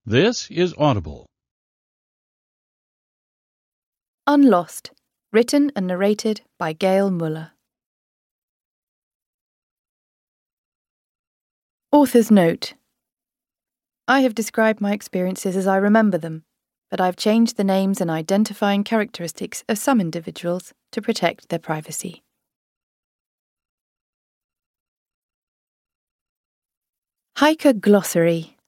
This is Audible. Unlost, written and narrated by Gail Muller. Author's note. I have described my experiences as I remember them, but I've changed the names and identifying characteristics of some individuals to protect their privacy. Hiker Glossary.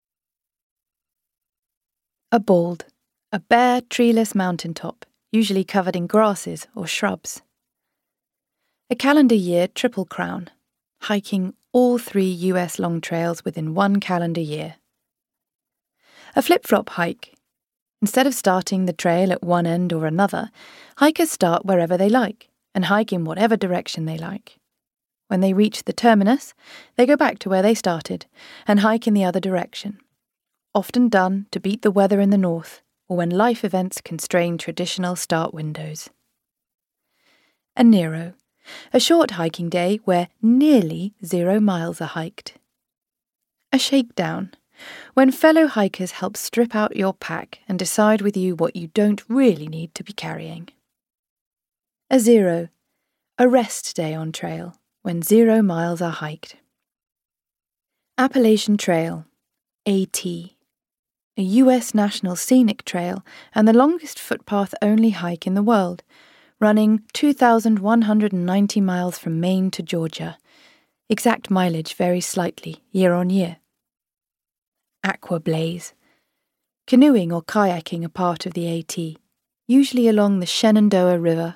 A bald, a bare, treeless mountaintop, usually covered in grasses or shrubs. A calendar year triple crown, hiking all 3 US long trails within 1 calendar year. A flip-flop hike. Instead of starting the trail at one end or another, hikers start wherever they like and hike in whatever direction they like. When they reach the terminus, they go back to where they started and hike in the other direction, often done to beat the weather in the north or when life events constrain traditional start windows. A Nero, a short hiking day where nearly 0 miles are hiked. A shakedown, when fellow hikers help strip out your pack and decide with you what you don't really need to be carrying. A zero, a rest day on trail, when 0 miles are hiked. Appalachian Trail, AT, a US National Scenic Trail and the longest footpath-only hike in the world, running 2,190 miles from Maine to Georgia. Exact mileage varies slightly year on year. Aqua Blaze, canoeing or kayaking a part of the AT, usually along the Shenandoah River.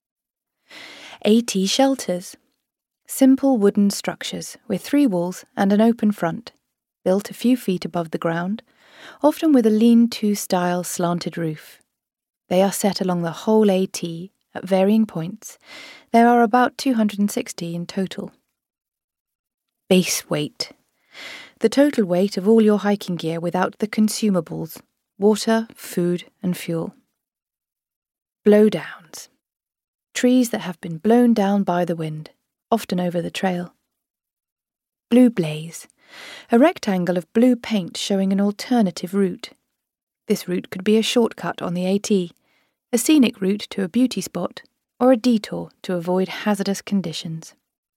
AT Shelters, simple wooden structures with 3 walls and an open front, built a few feet above the ground, often with a lean-to style slanted roof. They are set along the whole AT at varying points. There are about 260 in total. Base weight, the total weight of all your hiking gear without the consumables, water, food, and fuel. Blowdowns, trees that have been blown down by the wind, often over the trail. Blue Blaze, a rectangle of blue paint showing an alternative route. This route could be a shortcut on the AT, a scenic route to a beauty spot, or a detour to avoid hazardous conditions.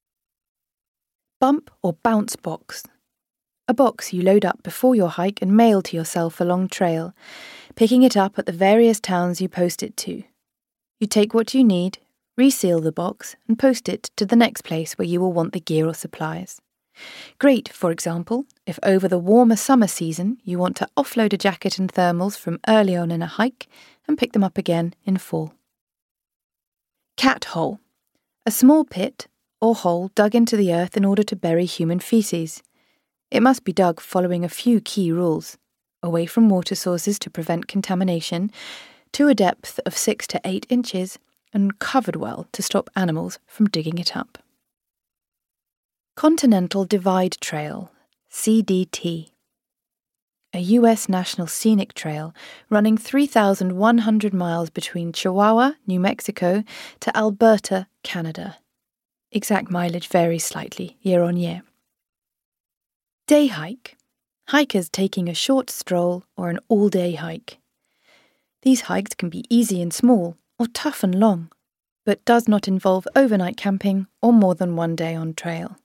Bump or bounce box, a box you load up before your hike and mail to yourself along trail, picking it up at the various towns you post it to. You take what you need, reseal the box, and post it to the next place where you will want the gear or supplies. Great, for example, if over the warmer summer season you want to offload a jacket and thermals from early on in a hike and pick them up again in fall. Cat hole, a small pit or hole dug into the earth in order to bury human feces. It must be dug following a few key rules: away from water sources to prevent contamination, to a depth of 6 to 8 inches, and covered well to stop animals from digging it up. Continental Divide Trail, CDT, a US National Scenic Trail running 3,100 miles between Chihuahua, New Mexico, to Alberta, Canada. Exact mileage varies slightly year on year. Day hike, hikers taking a short stroll or an all-day hike. These hikes can be easy and small, or tough and long, but does not involve overnight camping or more than 1 day on trail.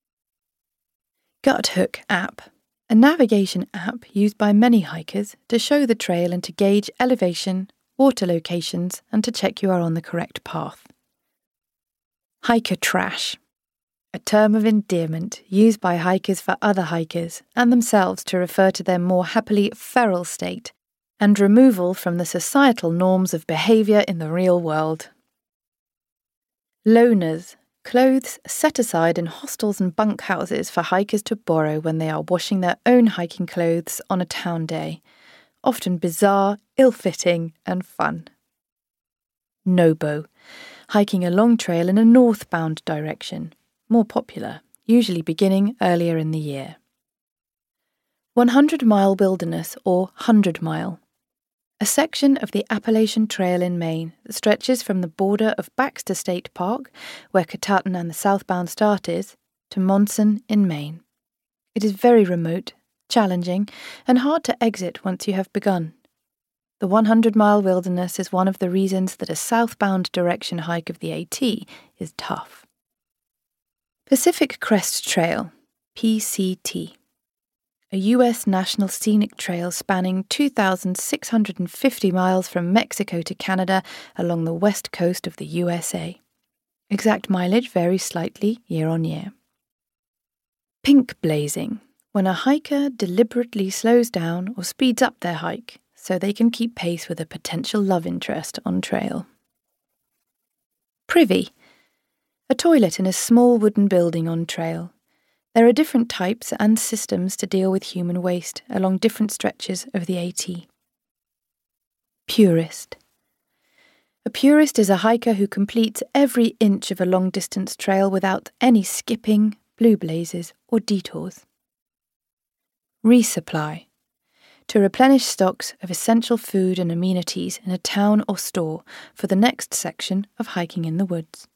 Guthook app, a navigation app used by many hikers to show the trail and to gauge elevation, water locations, and to check you are on the correct path. Hiker trash, a term of endearment used by hikers for other hikers and themselves to refer to their more happily feral state and removal from the societal norms of behaviour in the real world. Loaners, clothes set aside in hostels and bunkhouses for hikers to borrow when they are washing their own hiking clothes on a town day, often bizarre, ill-fitting, and fun. Nobo, hiking a long trail in a northbound direction, more popular, usually beginning earlier in the year. 100-mile wilderness or 100-mile, a section of the Appalachian Trail in Maine that stretches from the border of Baxter State Park, where Katahdin and the southbound start is, to Monson in Maine. It is very remote, challenging, and hard to exit once you have begun. The 100-mile wilderness is one of the reasons that a southbound direction hike of the AT is tough. Pacific Crest Trail, PCT. A U.S. National Scenic Trail spanning 2,650 miles from Mexico to Canada along the west coast of the USA. Exact mileage varies slightly year on year. Pink blazing, when a hiker deliberately slows down or speeds up their hike so they can keep pace with a potential love interest on trail. Privy, a toilet in a small wooden building on trail. There are different types and systems to deal with human waste along different stretches of the AT. Purist. A purist is a hiker who completes every inch of a long-distance trail without any skipping, blue blazes, or detours. Resupply. To replenish stocks of essential food and amenities in a town or store for the next section of hiking in the woods.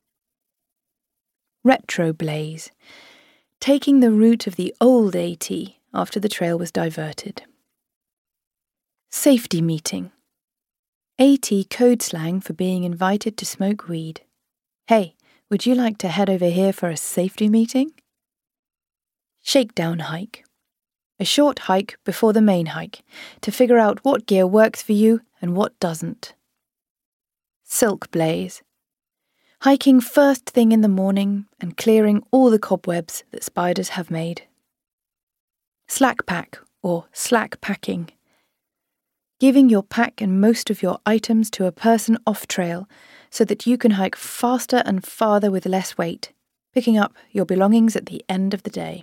Retroblaze. Taking the route of the old AT after the trail was diverted. Safety meeting. AT code slang for being invited to smoke weed. Hey, would you like to head over here for a safety meeting? Shakedown hike. A short hike before the main hike to figure out what gear works for you and what doesn't. Silk blaze. Hiking first thing in the morning and clearing all the cobwebs that spiders have made. Slack pack or slack packing. Giving your pack and most of your items to a person off trail so that you can hike faster and farther with less weight, picking up your belongings at the end of the day.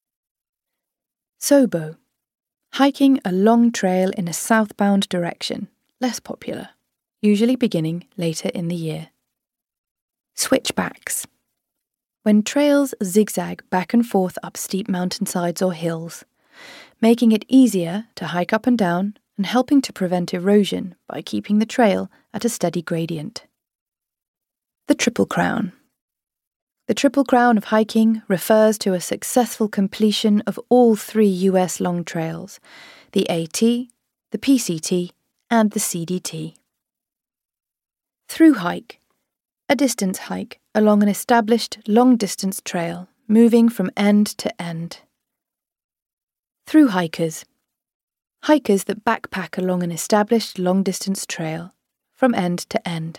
Sobo. Hiking a long trail in a southbound direction, less popular, usually beginning later in the year. Switchbacks. When trails zigzag back and forth up steep mountainsides or hills, making it easier to hike up and down and helping to prevent erosion by keeping the trail at a steady gradient. The Triple Crown. The Triple Crown of hiking refers to a successful completion of all 3 U.S. long trails, the AT, the PCT, and the CDT. Through hike. A distance hike along an established long-distance trail, moving from end to end. Through hikers. Hikers that backpack along an established long-distance trail, from end to end.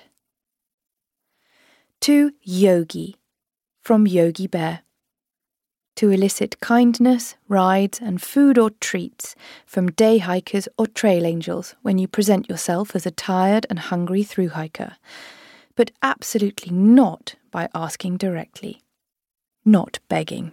To yogi, from Yogi Bear. To elicit kindness, rides, and food or treats from day hikers or trail angels when you present yourself as a tired and hungry through hiker, but absolutely not by asking directly. Not begging.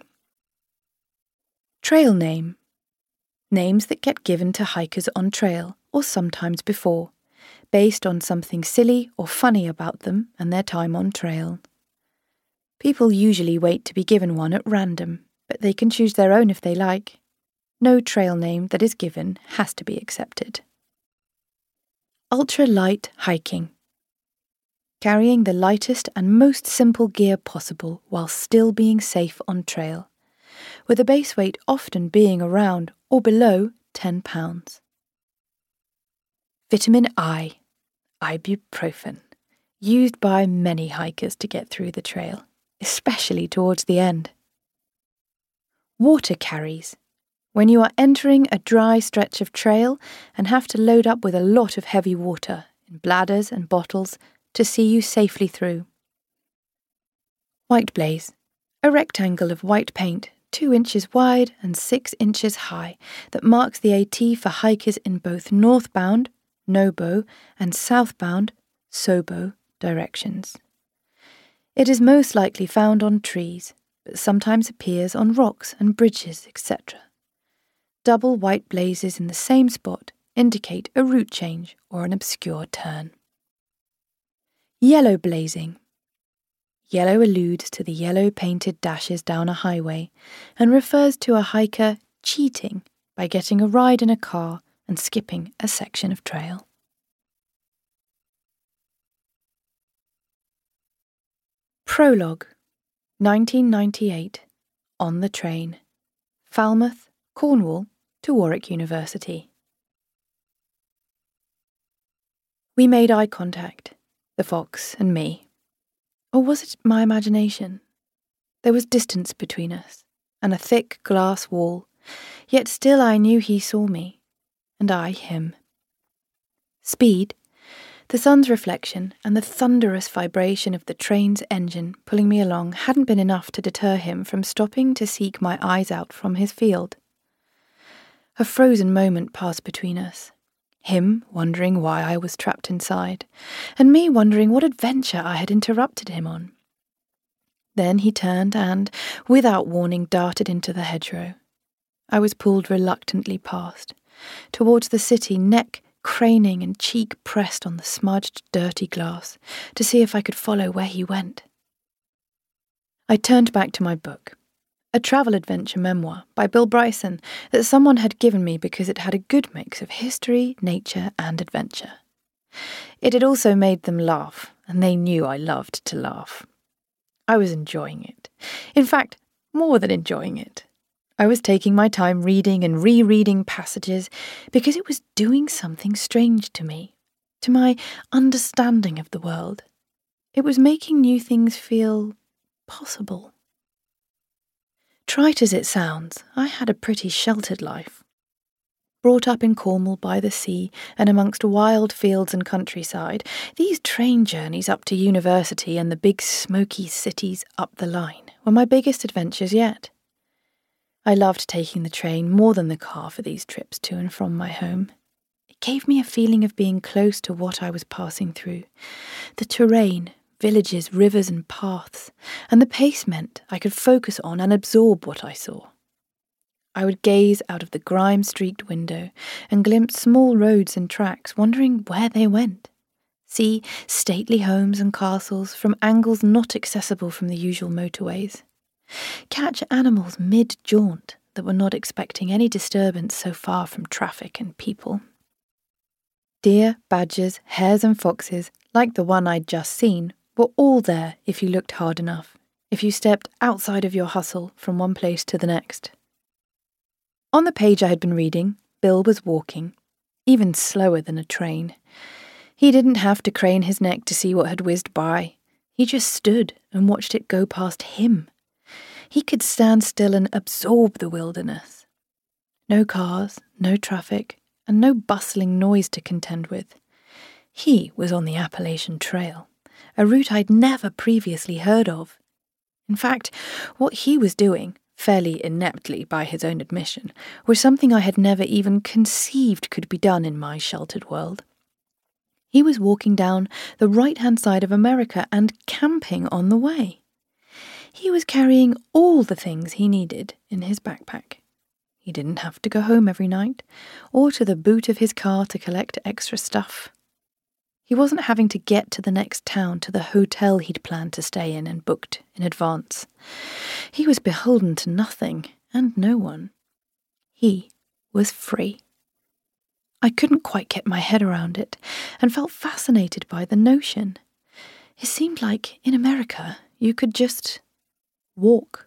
Trail name. Names that get given to hikers on trail, or sometimes before, based on something silly or funny about them and their time on trail. People usually wait to be given one at random, but they can choose their own if they like. No trail name that is given has to be accepted. Ultra-light hiking. Carrying the lightest and most simple gear possible while still being safe on trail, with a base weight often being around or below 10 pounds. Vitamin I, ibuprofen, used by many hikers to get through the trail, especially towards the end. Water carries, when you are entering a dry stretch of trail and have to load up with a lot of heavy water in bladders and bottles to see you safely through. White blaze, a rectangle of white paint 2 inches wide and 6 inches high that marks the AT for hikers in both northbound, Nobo, and southbound, Sobo, directions. It is most likely found on trees, but sometimes appears on rocks and bridges, etc. Double white blazes in the same spot indicate a route change or an obscure turn. Yellow blazing. Yellow alludes to the yellow painted dashes down a highway and refers to a hiker cheating by getting a ride in a car and skipping a section of trail. Prologue, 1998, on the train, Falmouth, Cornwall to Warwick University. We made eye contact, the fox and me. Or was it my imagination? There was distance between us, and a thick glass wall, yet still I knew he saw me, and I him. Speed, the sun's reflection, and the thunderous vibration of the train's engine pulling me along hadn't been enough to deter him from stopping to seek my eyes out from his field. A frozen moment passed between us, him wondering why I was trapped inside, and me wondering what adventure I had interrupted him on. Then he turned and, without warning, darted into the hedgerow. I was pulled reluctantly past, towards the city, neck craning and cheek pressed on the smudged, dirty glass, to see if I could follow where he went. I turned back to my book, a travel adventure memoir by Bill Bryson that someone had given me because it had a good mix of history, nature, and adventure. It had also made them laugh, and they knew I loved to laugh. I was enjoying it. In fact, more than enjoying it. I was taking my time reading and rereading passages because it was doing something strange to me, to my understanding of the world. It was making new things feel possible. Trite as it sounds, I had a pretty sheltered life. Brought up in Cornwall by the sea and amongst wild fields and countryside, these train journeys up to university and the big smoky cities up the line were my biggest adventures yet. I loved taking the train more than the car for these trips to and from my home. It gave me a feeling of being close to what I was passing through. The terrain, villages, rivers and paths, and the pace meant I could focus on and absorb what I saw. I would gaze out of the grime-streaked window and glimpse small roads and tracks, wondering where they went. See stately homes and castles from angles not accessible from the usual motorways. Catch animals mid-jaunt that were not expecting any disturbance so far from traffic and people. Deer, badgers, hares and foxes, like the one I'd just seen, were all there if you looked hard enough, if you stepped outside of your hustle from one place to the next. On the page I had been reading, Bill was walking, even slower than a train. He didn't have to crane his neck to see what had whizzed by. He just stood and watched it go past him. He could stand still and absorb the wilderness. No cars, no traffic, and no bustling noise to contend with. He was on the Appalachian Trail, a route I'd never previously heard of. In fact, what he was doing, fairly ineptly by his own admission, was something I had never even conceived could be done in my sheltered world. He was walking down the right-hand side of America and camping on the way. He was carrying all the things he needed in his backpack. He didn't have to go home every night, or to the boot of his car to collect extra stuff. He wasn't having to get to the next town to the hotel he'd planned to stay in and booked in advance. He was beholden to nothing and no one. He was free. I couldn't quite get my head around it and felt fascinated by the notion. It seemed like in America you could just walk.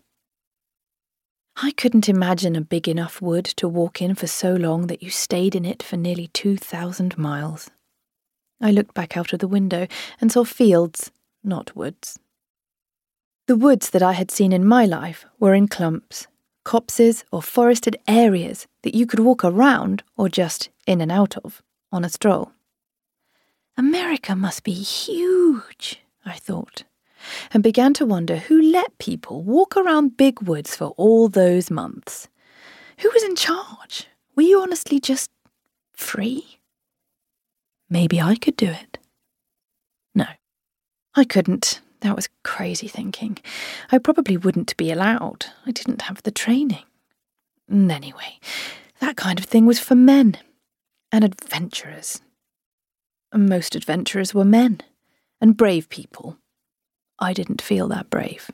I couldn't imagine a big enough wood to walk in for so long that you stayed in it for nearly 2,000 miles. I looked back out of the window and saw fields, not woods. The woods that I had seen in my life were in clumps, copses or forested areas that you could walk around or just in and out of on a stroll. America must be huge, I thought, and began to wonder who let people walk around big woods for all those months. Who was in charge? Were you honestly just free? Maybe I could do it. No, I couldn't. That was crazy thinking. I probably wouldn't be allowed. I didn't have the training. And anyway, that kind of thing was for men and adventurers. And most adventurers were men and brave people. I didn't feel that brave.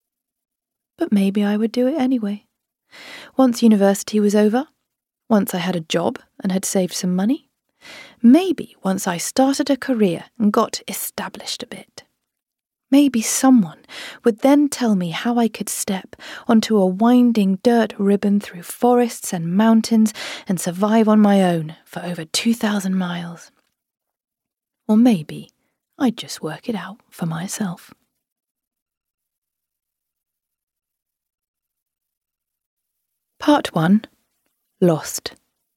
But maybe I would do it anyway. Once university was over, once I had a job and had saved some money, maybe once I started a career and got established a bit. Maybe someone would then tell me how I could step onto a winding dirt ribbon through forests and mountains and survive on my own for over 2,000 miles. Or maybe I'd just work it out for myself. Part 1. Lost.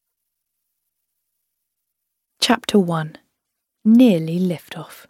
Chapter 1. Nearly liftoff.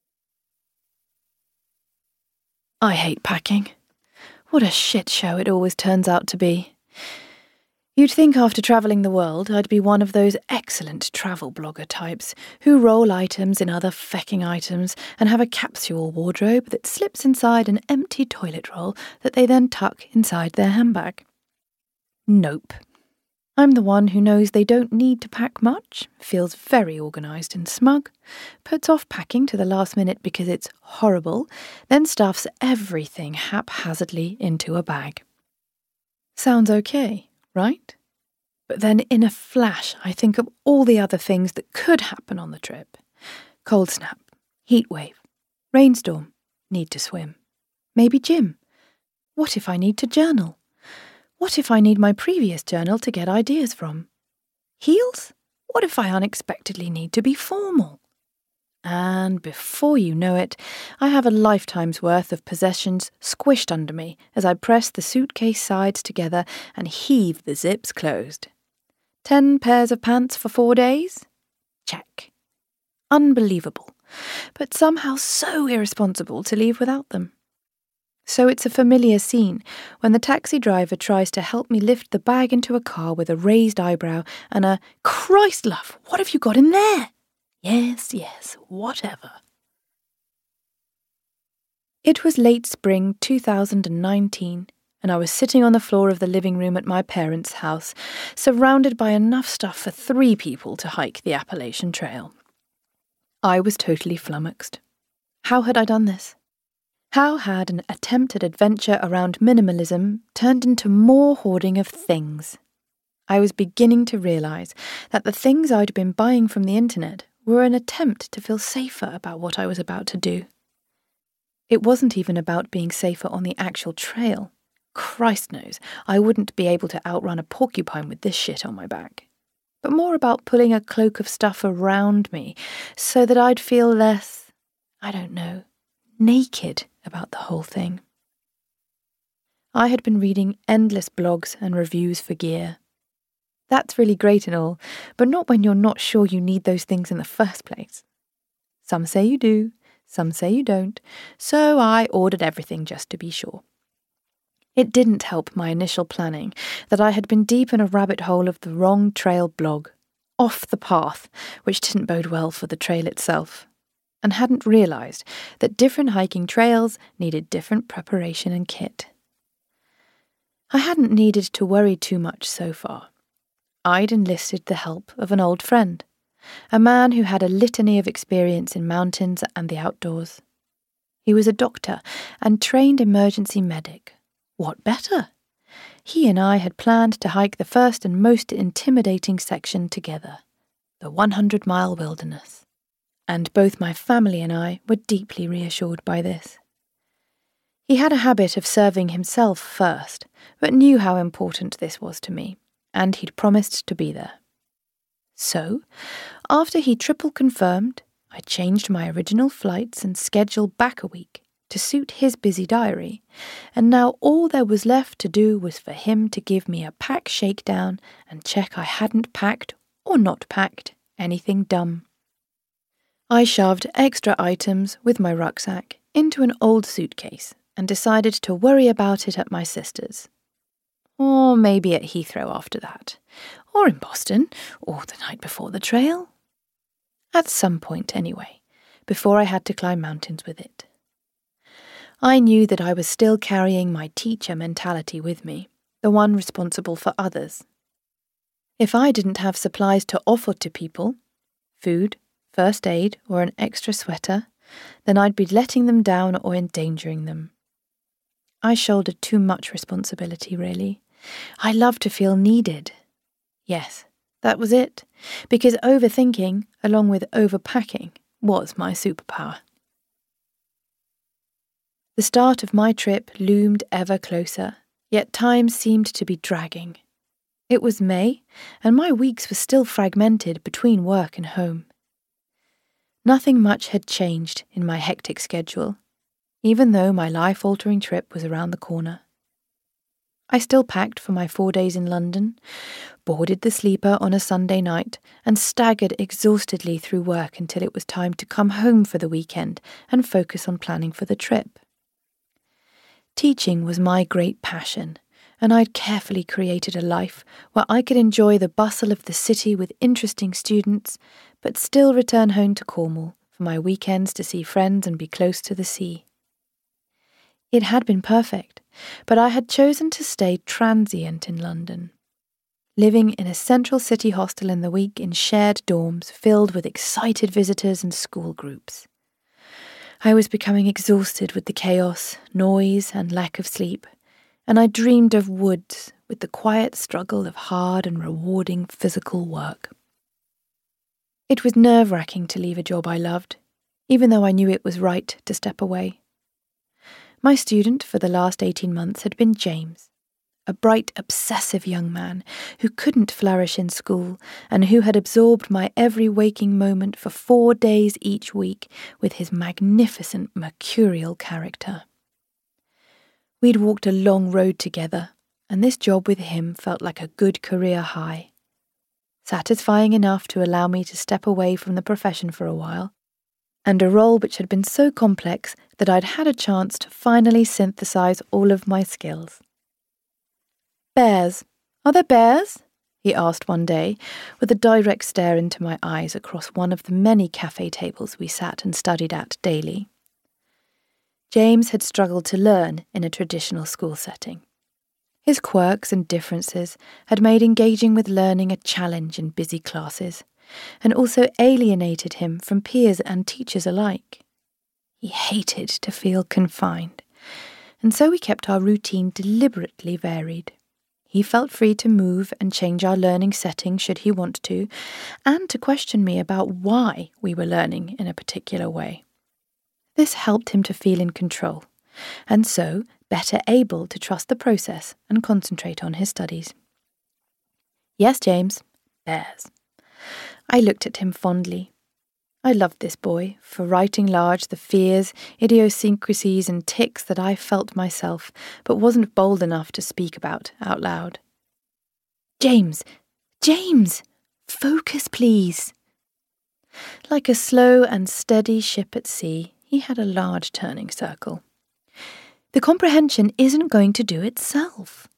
I hate packing. What a shit show it always turns out to be. You'd think after travelling the world I'd be one of those excellent travel blogger types who roll items in other fecking items and have a capsule wardrobe that slips inside an empty toilet roll that they then tuck inside their handbag. Nope. I'm the one who knows they don't need to pack much, feels very organised and smug, puts off packing to the last minute because it's horrible, then stuffs everything haphazardly into a bag. Sounds okay, right? But then in a flash I think of all the other things that could happen on the trip. Cold snap, heat wave, rainstorm, need to swim. Maybe gym. What if I need to journal? What if I need my previous journal to get ideas from? Heels? What if I unexpectedly need to be formal? And before you know it, I have a lifetime's worth of possessions squished under me as I press the suitcase sides together and heave the zips closed. 10 pairs of pants for 4 days? Check. Unbelievable, but somehow so irresponsible to leave without them. So it's a familiar scene when the taxi driver tries to help me lift the bag into a car with a raised eyebrow and a "Christ, love, what have you got in there?" Yes, whatever. It was late spring 2019, and I was sitting on the floor of the living room at my parents' house, surrounded by enough stuff for 3 people to hike the Appalachian Trail. I was totally flummoxed. How had I done this? How had an attempted adventure around minimalism turned into more hoarding of things? I was beginning to realise that the things I'd been buying from the internet were an attempt to feel safer about what I was about to do. It wasn't even about being safer on the actual trail. Christ knows, I wouldn't be able to outrun a porcupine with this shit on my back. But more about pulling a cloak of stuff around me so that I'd feel less, naked about the whole thing. I had been reading endless blogs and reviews for gear. That's really great and all, but not when you're not sure you need those things in the first place. Some say you do, some say you don't, so I ordered everything just to be sure. It didn't help my initial planning that I had been deep in a rabbit hole of the wrong trail blog, off the path, which didn't bode well for the trail itself, and hadn't realised that different hiking trails needed different preparation and kit. I hadn't needed to worry too much so far. I'd enlisted the help of an old friend, a man who had a litany of experience in mountains and the outdoors. He was a doctor and trained emergency medic. What better? He and I had planned to hike the first and most intimidating section together, the 100-mile wilderness. And both my family and I were deeply reassured by this. He had a habit of serving himself first, but knew how important this was to me, and he'd promised to be there. So, after he triple confirmed, I changed my original flights and schedule back a week to suit his busy diary, and now all there was left to do was for him to give me a pack shakedown and check I hadn't packed or not packed anything dumb. I shoved extra items with my rucksack into an old suitcase and decided to worry about it at my sister's. Or maybe at Heathrow after that. Or in Boston, or the night before the trail. At some point, anyway, before I had to climb mountains with it. I knew that I was still carrying my teacher mentality with me, the one responsible for others. If I didn't have supplies to offer to people, food, first aid, or an extra sweater, then I'd be letting them down or endangering them. I shouldered too much responsibility, really. I loved to feel needed. Yes, that was it, because overthinking, along with overpacking, was my superpower. The start of my trip loomed ever closer, yet time seemed to be dragging. It was May, and my weeks were still fragmented between work and home. Nothing much had changed in my hectic schedule, even though my life-altering trip was around the corner. I still packed for my 4 days in London, boarded the sleeper on a Sunday night, and staggered exhaustedly through work until it was time to come home for the weekend and focus on planning for the trip. Teaching was my great passion, and I'd carefully created a life where I could enjoy the bustle of the city with interesting students, but still return home to Cornwall for my weekends to see friends and be close to the sea. It had been perfect, but I had chosen to stay transient in London, living in a central city hostel in the week in shared dorms filled with excited visitors and school groups. I was becoming exhausted with the chaos, noise, and lack of sleep, and I dreamed of woods with the quiet struggle of hard and rewarding physical work. It was nerve-wracking to leave a job I loved, even though I knew it was right to step away. My student for the last 18 months had been James, a bright, obsessive young man who couldn't flourish in school and who had absorbed my every waking moment for 4 days each week with his magnificent mercurial character. We'd walked a long road together, and this job with him felt like a good career high. Satisfying enough to allow me to step away from the profession for a while, and a role which had been so complex that I'd had a chance to finally synthesize all of my skills. "Bears. Are there bears?" he asked one day, with a direct stare into my eyes across one of the many cafe tables we sat and studied at daily. James had struggled to learn in a traditional school setting. His quirks and differences had made engaging with learning a challenge in busy classes, and also alienated him from peers and teachers alike. He hated to feel confined, and so we kept our routine deliberately varied. He felt free to move and change our learning setting should he want to, and to question me about why we were learning in a particular way. This helped him to feel in control, and so better able to trust the process and concentrate on his studies. "Yes, James, bears." I looked at him fondly. I loved this boy for writing large the fears, idiosyncrasies and tics that I felt myself, but wasn't bold enough to speak about out loud. James! Focus, please!" Like a slow and steady ship at sea, he had a large turning circle. "The comprehension isn't going to do itself."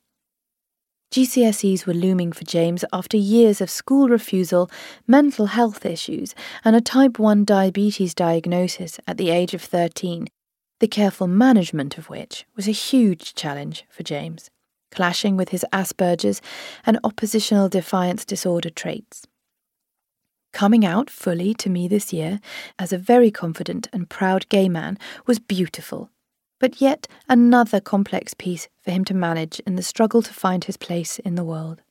GCSEs were looming for James after years of school refusal, mental health issues, and a type 1 diabetes diagnosis at the age of 13, the careful management of which was a huge challenge for James, clashing with his Asperger's and oppositional defiance disorder traits. Coming out fully to me this year as a very confident and proud gay man was beautiful, but yet another complex piece for him to manage in the struggle to find his place in the world.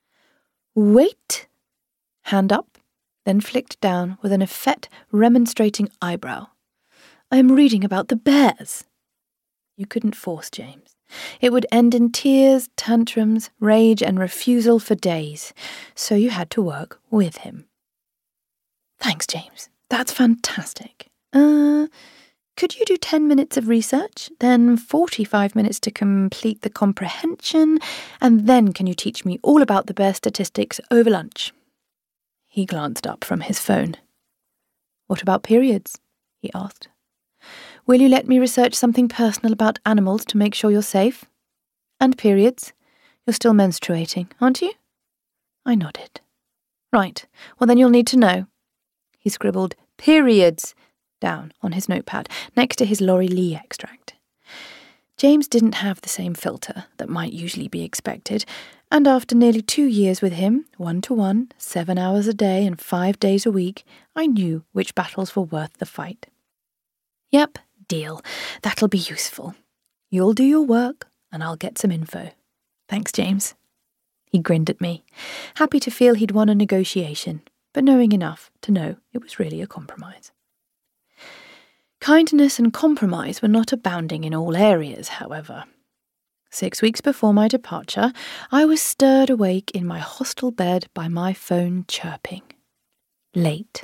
"Wait!" Hand up, then flicked down with an effete, remonstrating eyebrow. "I am reading about the bears." You couldn't force James. It would end in tears, tantrums, rage, and refusal for days, so you had to work with him. "Thanks, James. That's fantastic. Could you do 10 minutes of research, then 45 minutes to complete the comprehension, and then can you teach me all about the bear statistics over lunch?" He glanced up from his phone. "What about periods?" he asked. "Will you let me research something personal about animals to make sure you're safe? And periods? You're still menstruating, aren't you?" I nodded. "Right, well then you'll need to know." He scribbled "periods" down on his notepad next to his Laurie Lee extract. James didn't have the same filter that might usually be expected, and after nearly 2 years with him, 1-to-1, 7 hours a day and 5 days a week, I knew which battles were worth the fight. "Yep, deal. That'll be useful. You'll do your work, and I'll get some info. Thanks, James." He grinned at me, happy to feel he'd won a negotiation, but knowing enough to know it was really a compromise. Kindness and compromise were not abounding in all areas, however. 6 weeks before my departure, I was stirred awake in my hostel bed by my phone chirping. Late.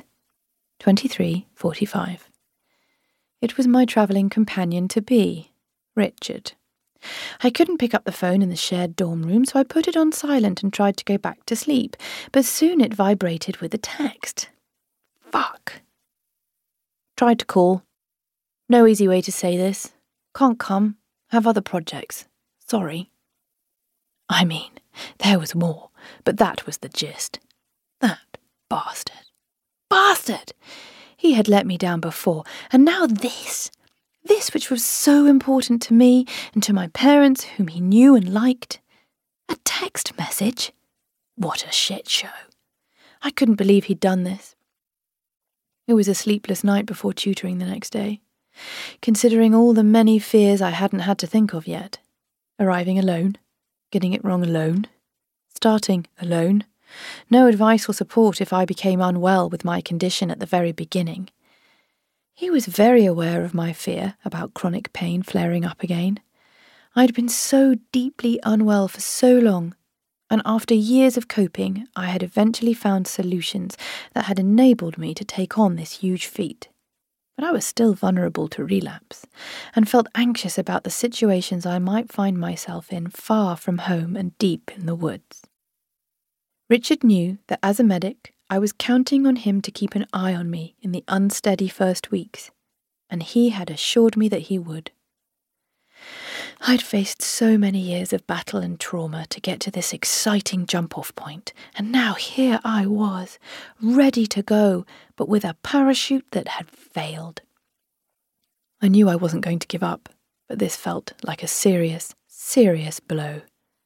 23:45. It was my travelling companion-to-be, Richard. I couldn't pick up the phone in the shared dorm room, so I put it on silent and tried to go back to sleep, but soon it vibrated with a text. Fuck. Tried to call. No easy way to say this. Can't come. Have other projects. Sorry. I mean, there was more, but that was the gist. That bastard. Bastard! He had let me down before, and now this. This which was so important to me and to my parents whom he knew and liked. A text message? What a shit show. I couldn't believe he'd done this. It was a sleepless night before tutoring the next day, considering all the many fears I hadn't had to think of yet. Arriving alone, getting it wrong alone, starting alone, no advice or support if I became unwell with my condition at the very beginning. He was very aware of my fear about chronic pain flaring up again. I'd been so deeply unwell for so long, and after years of coping, I had eventually found solutions that had enabled me to take on this huge feat. But I was still vulnerable to relapse, and felt anxious about the situations I might find myself in far from home and deep in the woods. Richard knew that as a medic, I was counting on him to keep an eye on me in the unsteady first weeks, and he had assured me that he would. I'd faced so many years of battle and trauma to get to this exciting jump-off point, and now here I was, ready to go, but with a parachute that had failed. I knew I wasn't going to give up, but this felt like a serious, serious blow.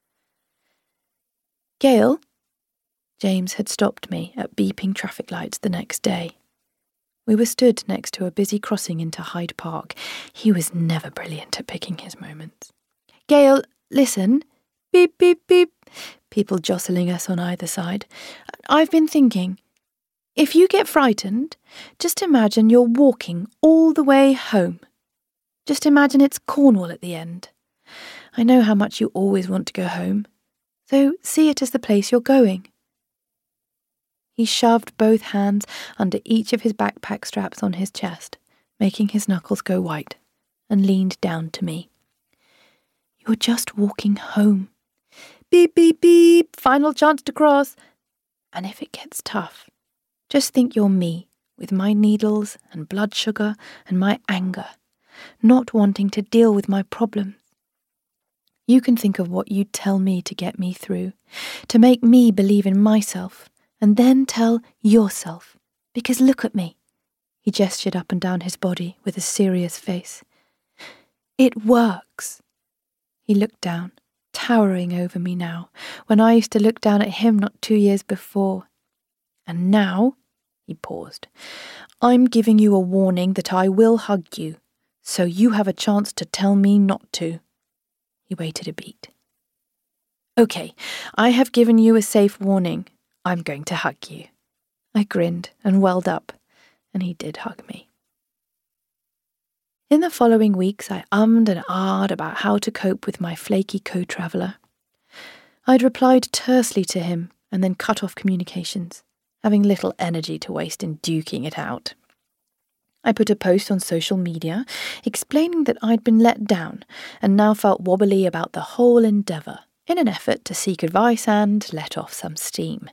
Gail? James had stopped me at beeping traffic lights the next day. We were stood next to a busy crossing into Hyde Park. He was never brilliant at picking his moments. Gail, listen. Beep, beep, beep. People jostling us on either side. I've been thinking. If you get frightened, just imagine you're walking all the way home. Just imagine it's Cornwall at the end. I know how much you always want to go home, so see it as the place you're going. He shoved both hands under each of his backpack straps on his chest, making his knuckles go white, and leaned down to me. You're just walking home. Beep, beep, beep, final chance to cross. And if it gets tough, just think you're me, with my needles and blood sugar and my anger, not wanting to deal with my problems. You can think of what you'd tell me to get me through, to make me believe in myself, and then tell yourself, because look at me. He gestured up and down his body with a serious face. It works. He looked down, towering over me now, when I used to look down at him not 2 years before. And now, he paused, I'm giving you a warning that I will hug you, so you have a chance to tell me not to. He waited a beat. Okay, I have given you a safe warning. I'm going to hug you. I grinned and welled up, and he did hug me. In the following weeks, I ummed and ahed about how to cope with my flaky co-traveller. I'd replied tersely to him and then cut off communications, having little energy to waste in duking it out. I put a post on social media explaining that I'd been let down and now felt wobbly about the whole endeavour, in an effort to seek advice and let off some steam.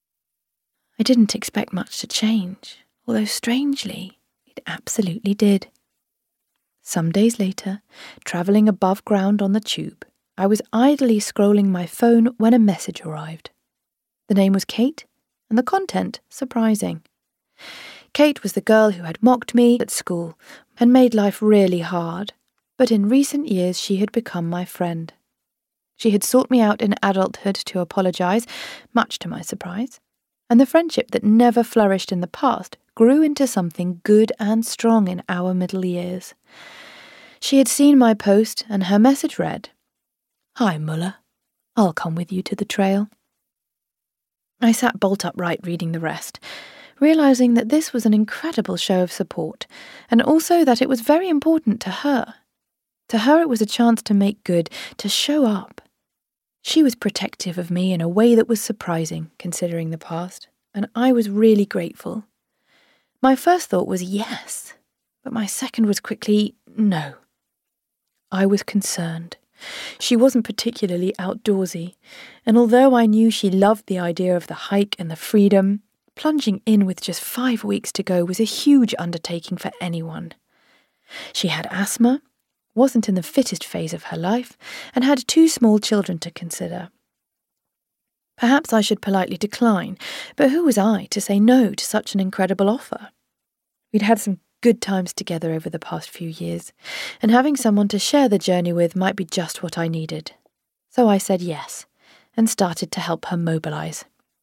I didn't expect much to change, although strangely, it absolutely did. Some days later, travelling above ground on the tube, I was idly scrolling my phone when a message arrived. The name was Kate, and the content surprising. Kate was the girl who had mocked me at school and made life really hard, but in recent years she had become my friend. She had sought me out in adulthood to apologise, much to my surprise, and the friendship that never flourished in the past grew into something good and strong in our middle years. She had seen my post, and her message read, Hi, Muller. I'll come with you to the trail. I sat bolt upright reading the rest. realising that this was an incredible show of support, and also that it was very important to her. To her it was a chance to make good, to show up. She was protective of me in a way that was surprising, considering the past, and I was really grateful. My first thought was yes, but my second was quickly no. I was concerned. She wasn't particularly outdoorsy, and although I knew she loved the idea of the hike and the freedom, plunging in with just 5 weeks to go was a huge undertaking for anyone. She had asthma, wasn't in the fittest phase of her life, and had 2 small children to consider. Perhaps I should politely decline, but who was I to say no to such an incredible offer? We'd had some good times together over the past few years, and having someone to share the journey with might be just what I needed. So I said yes, and started to help her mobilise.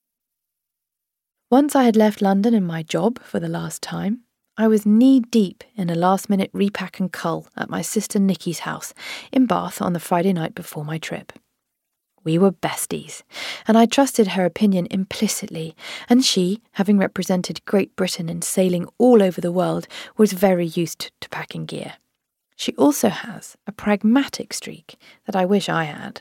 Once I had left London and my job for the last time, I was knee-deep in a last-minute repack and cull at my sister Nikki's house in Bath on the Friday night before my trip. We were besties, and I trusted her opinion implicitly, and she, having represented Great Britain in sailing all over the world, was very used to packing gear. She also has a pragmatic streak that I wish I had.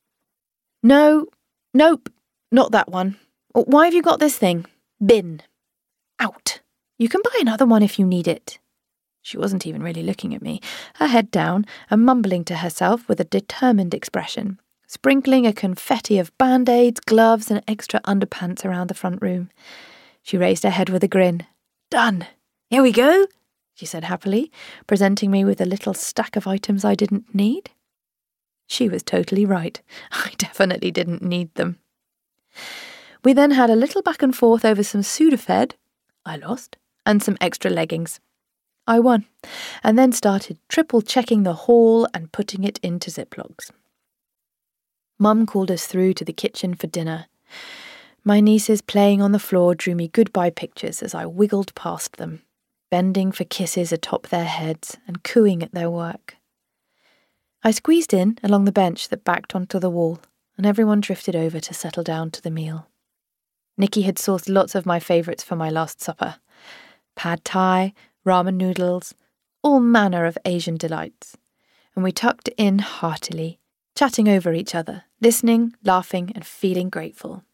Nope, not that one. Why have you got this thing? Bin. Out. You can buy another one if you need it. She wasn't even really looking at me, her head down and mumbling to herself with a determined expression, sprinkling a confetti of band-aids, gloves and extra underpants around the front room. She raised her head with a grin. Done. Here we go, she said happily, presenting me with a little stack of items I didn't need. She was totally right. I definitely didn't need them. We then had a little back and forth over some Sudafed, I lost, and some extra leggings. I won, and then started triple-checking the haul and putting it into Ziplocs. Mum called us through to the kitchen for dinner. My nieces playing on the floor drew me goodbye pictures as I wiggled past them, bending for kisses atop their heads and cooing at their work. I squeezed in along the bench that backed onto the wall, and everyone drifted over to settle down to the meal. Nikki had sourced lots of my favourites for my last supper. Pad Thai, ramen noodles, all manner of Asian delights, and we tucked in heartily, chatting over each other, listening, laughing, and feeling grateful.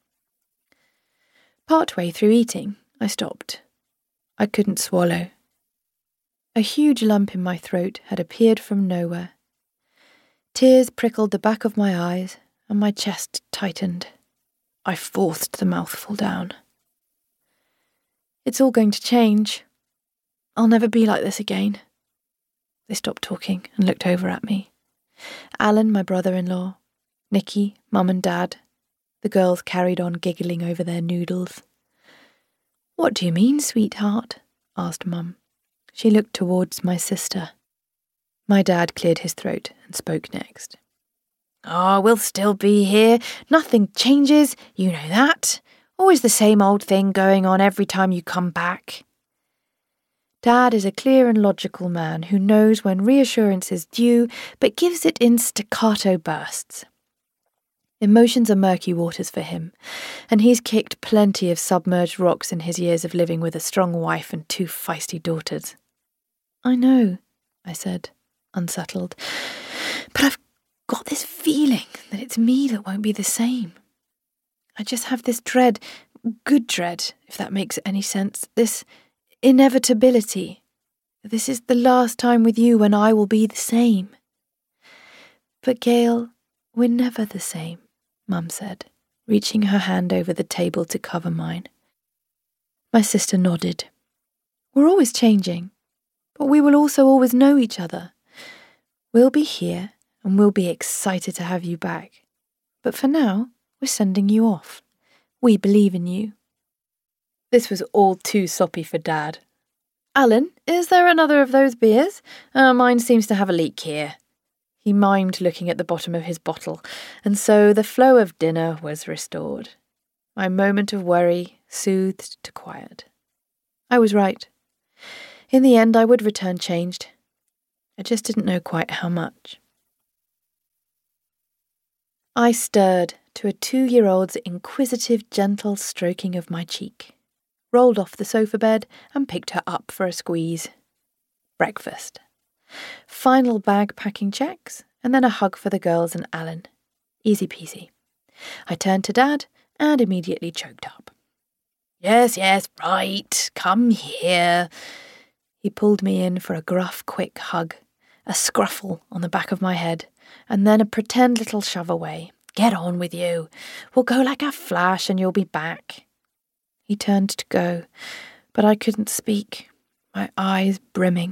Partway through eating, I stopped. I couldn't swallow. A huge lump in my throat had appeared from nowhere. Tears prickled the back of my eyes, and my chest tightened. I forced the mouthful down. It's all going to change. I'll never be like this again. They stopped talking and looked over at me. Alan, my brother-in-law, Nikki, Mum and Dad. The girls carried on giggling over their noodles. What do you mean, sweetheart? Asked Mum. She looked towards my sister. My dad cleared his throat and spoke next. Oh, we'll still be here. Nothing changes, you know that. Always the same old thing going on every time you come back. Dad is a clear and logical man who knows when reassurance is due, but gives it in staccato bursts. Emotions are murky waters for him, and he's kicked plenty of submerged rocks in his years of living with a strong wife and 2 feisty daughters. I know, I said, unsettled, but I've got this feeling that it's me that won't be the same. I just have this dread, good dread, if that makes any sense, this inevitability. This is the last time with you when I will be the same. But Gail, we're never the same, Mum said, reaching her hand over the table to cover mine. My sister nodded. We're always changing, but we will also always know each other. We'll be here, and we'll be excited to have you back. But for now, we're sending you off. We believe in you. This was all too soppy for Dad. Alan, is there another of those beers? Mine seems to have a leak here. He mimed looking at the bottom of his bottle, and so the flow of dinner was restored. My moment of worry soothed to quiet. I was right. In the end, I would return changed. I just didn't know quite how much. I stirred to a 2-year-old's inquisitive, gentle stroking of my cheek. rolled off the sofa bed and picked her up for a squeeze. Breakfast. Final bag packing checks, and then a hug for the girls and Alan. Easy peasy. I turned to Dad and immediately choked up. Yes, right, come here. He pulled me in for a gruff, quick hug, a scruffle on the back of my head, and then a pretend little shove away. Get on with you. We'll go like a flash and you'll be back. He turned to go, but I couldn't speak, my eyes brimming.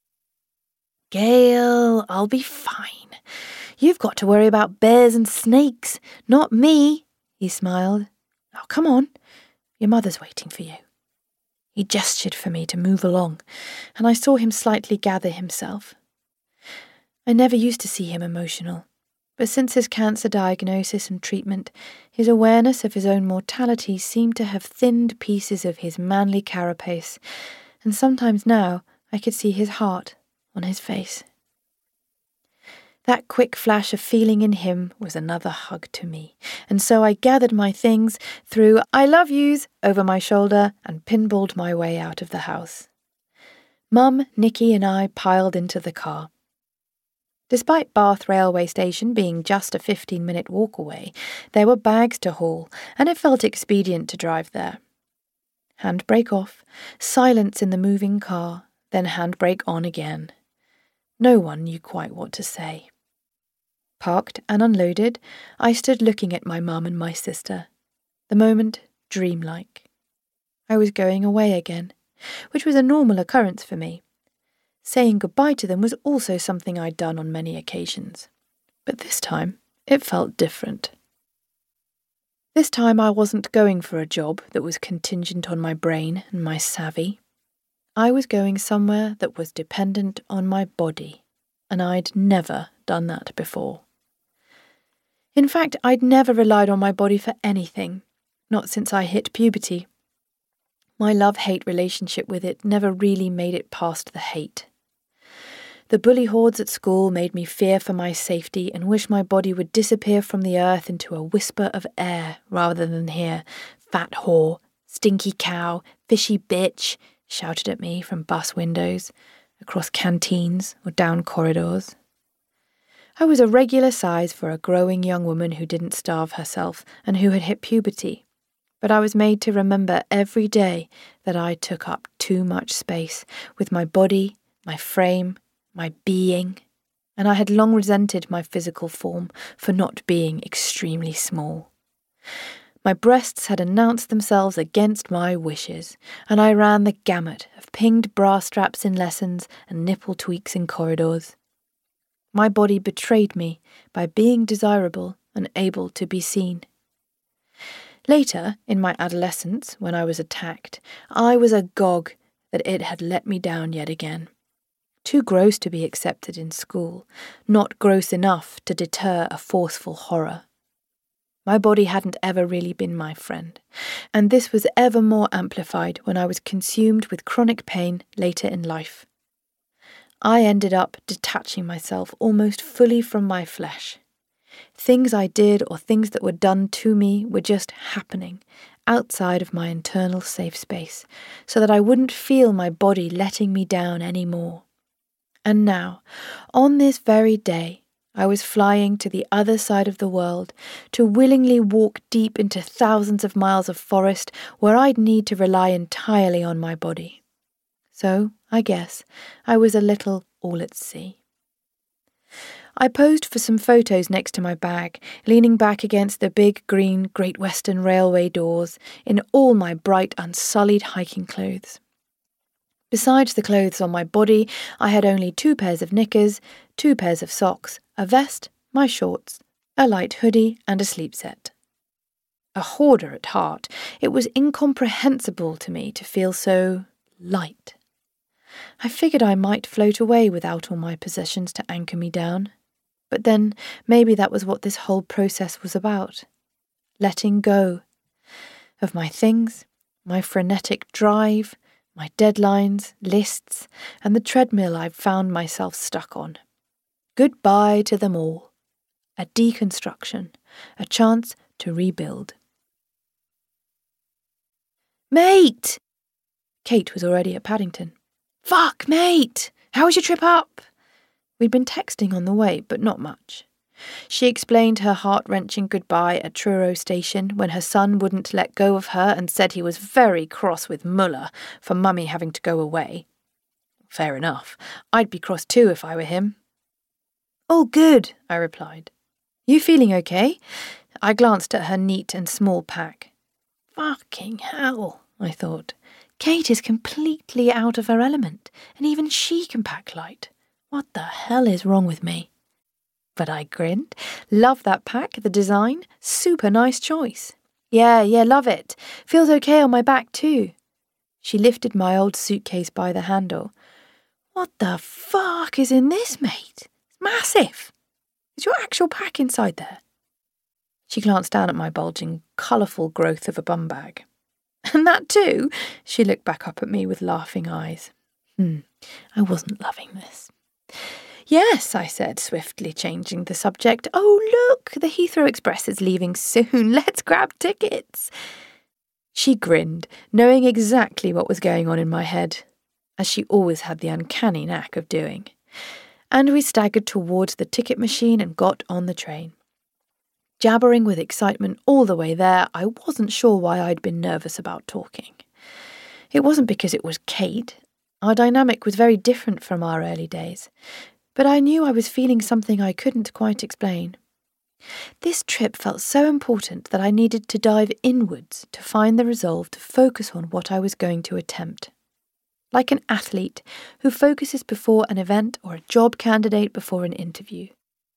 Gail, I'll be fine. You've got to worry about bears and snakes, not me, he smiled. Oh, come on. Your mother's waiting for you. He gestured for me to move along, and I saw him slightly gather himself. I never used to see him emotional, but since his cancer diagnosis and treatment, his awareness of his own mortality seemed to have thinned pieces of his manly carapace, and sometimes now I could see his heart on his face. That quick flash of feeling in him was another hug to me, and so I gathered my things, threw "I love yous" over my shoulder and pinballed my way out of the house. Mum, Nikki and I piled into the car. Despite Bath railway station being just a 15-minute walk away, there were bags to haul, and it felt expedient to drive there. Handbrake off, silence in the moving car, then handbrake on again. No one knew quite what to say. Parked and unloaded, I stood looking at my mum and my sister. The moment dreamlike. I was going away again, which was a normal occurrence for me. Saying goodbye to them was also something I'd done on many occasions. But this time, it felt different. This time I wasn't going for a job that was contingent on my brain and my savvy. I was going somewhere that was dependent on my body, and I'd never done that before. In fact, I'd never relied on my body for anything, not since I hit puberty. My love-hate relationship with it never really made it past the hate. The bully hordes at school made me fear for my safety and wish my body would disappear from the earth into a whisper of air rather than hear "fat whore," "stinky cow," "fishy bitch" shouted at me from bus windows, across canteens or down corridors. I was a regular size for a growing young woman who didn't starve herself and who had hit puberty, but I was made to remember every day that I took up too much space with my body, my frame, my being, and I had long resented my physical form for not being extremely small. My breasts had announced themselves against my wishes, and I ran the gamut of pinged bra straps in lessons and nipple tweaks in corridors. My body betrayed me by being desirable and able to be seen. Later, in my adolescence, when I was attacked, I was agog that it had let me down yet again. Too gross to be accepted in school, not gross enough to deter a forceful horror. My body hadn't ever really been my friend, and this was ever more amplified when I was consumed with chronic pain later in life. I ended up detaching myself almost fully from my flesh. Things I did or things that were done to me were just happening outside of my internal safe space, so that I wouldn't feel my body letting me down anymore. And now, on this very day, I was flying to the other side of the world to willingly walk deep into thousands of miles of forest where I'd need to rely entirely on my body. So, I guess, I was a little all at sea. I posed for some photos next to my bag, leaning back against the big green Great Western Railway doors in all my bright, unsullied hiking clothes. Besides the clothes on my body, I had only 2 pairs of knickers, 2 pairs of socks, a vest, my shorts, a light hoodie and a sleep set. A hoarder at heart, it was incomprehensible to me to feel so light. I figured I might float away without all my possessions to anchor me down. But then maybe that was what this whole process was about. Letting go of my things, my frenetic drive, my deadlines, lists, and the treadmill I've found myself stuck on. Goodbye to them all. A deconstruction, a chance to rebuild. Mate! Kate was already at Paddington. Fuck, mate! How was your trip up? We'd been texting on the way, but not much. She explained her heart-wrenching goodbye at Truro Station when her son wouldn't let go of her and said he was very cross with Muller for Mummy having to go away. Fair enough. I'd be cross too if I were him. All good, I replied. You feeling okay? I glanced at her neat and small pack. Fucking hell, I thought. Kate is completely out of her element, and even she can pack light. What the hell is wrong with me? But I grinned. Love that pack, the design. Super nice choice. Yeah, love it. Feels okay on my back too. She lifted my old suitcase by the handle. What the fuck is in this, mate? It's massive. Is your actual pack inside there? She glanced down at my bulging, colourful growth of a bum bag. And that too? She looked back up at me with laughing eyes. I wasn't loving this. Yes, I said, swiftly changing the subject. Oh, look, the Heathrow Express is leaving soon. Let's grab tickets. She grinned, knowing exactly what was going on in my head, as she always had the uncanny knack of doing. And we staggered towards the ticket machine and got on the train. Jabbering with excitement all the way there, I wasn't sure why I'd been nervous about talking. It wasn't because it was Kate. Our dynamic was very different from our early days. But I knew I was feeling something I couldn't quite explain. This trip felt so important that I needed to dive inwards to find the resolve to focus on what I was going to attempt. Like an athlete who focuses before an event or a job candidate before an interview.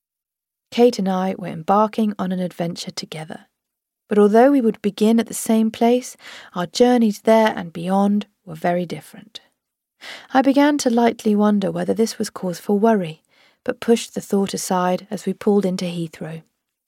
Kate and I were embarking on an adventure together. But although we would begin at the same place, our journeys there and beyond were very different. I began to lightly wonder whether this was cause for worry, but pushed the thought aside as we pulled into Heathrow.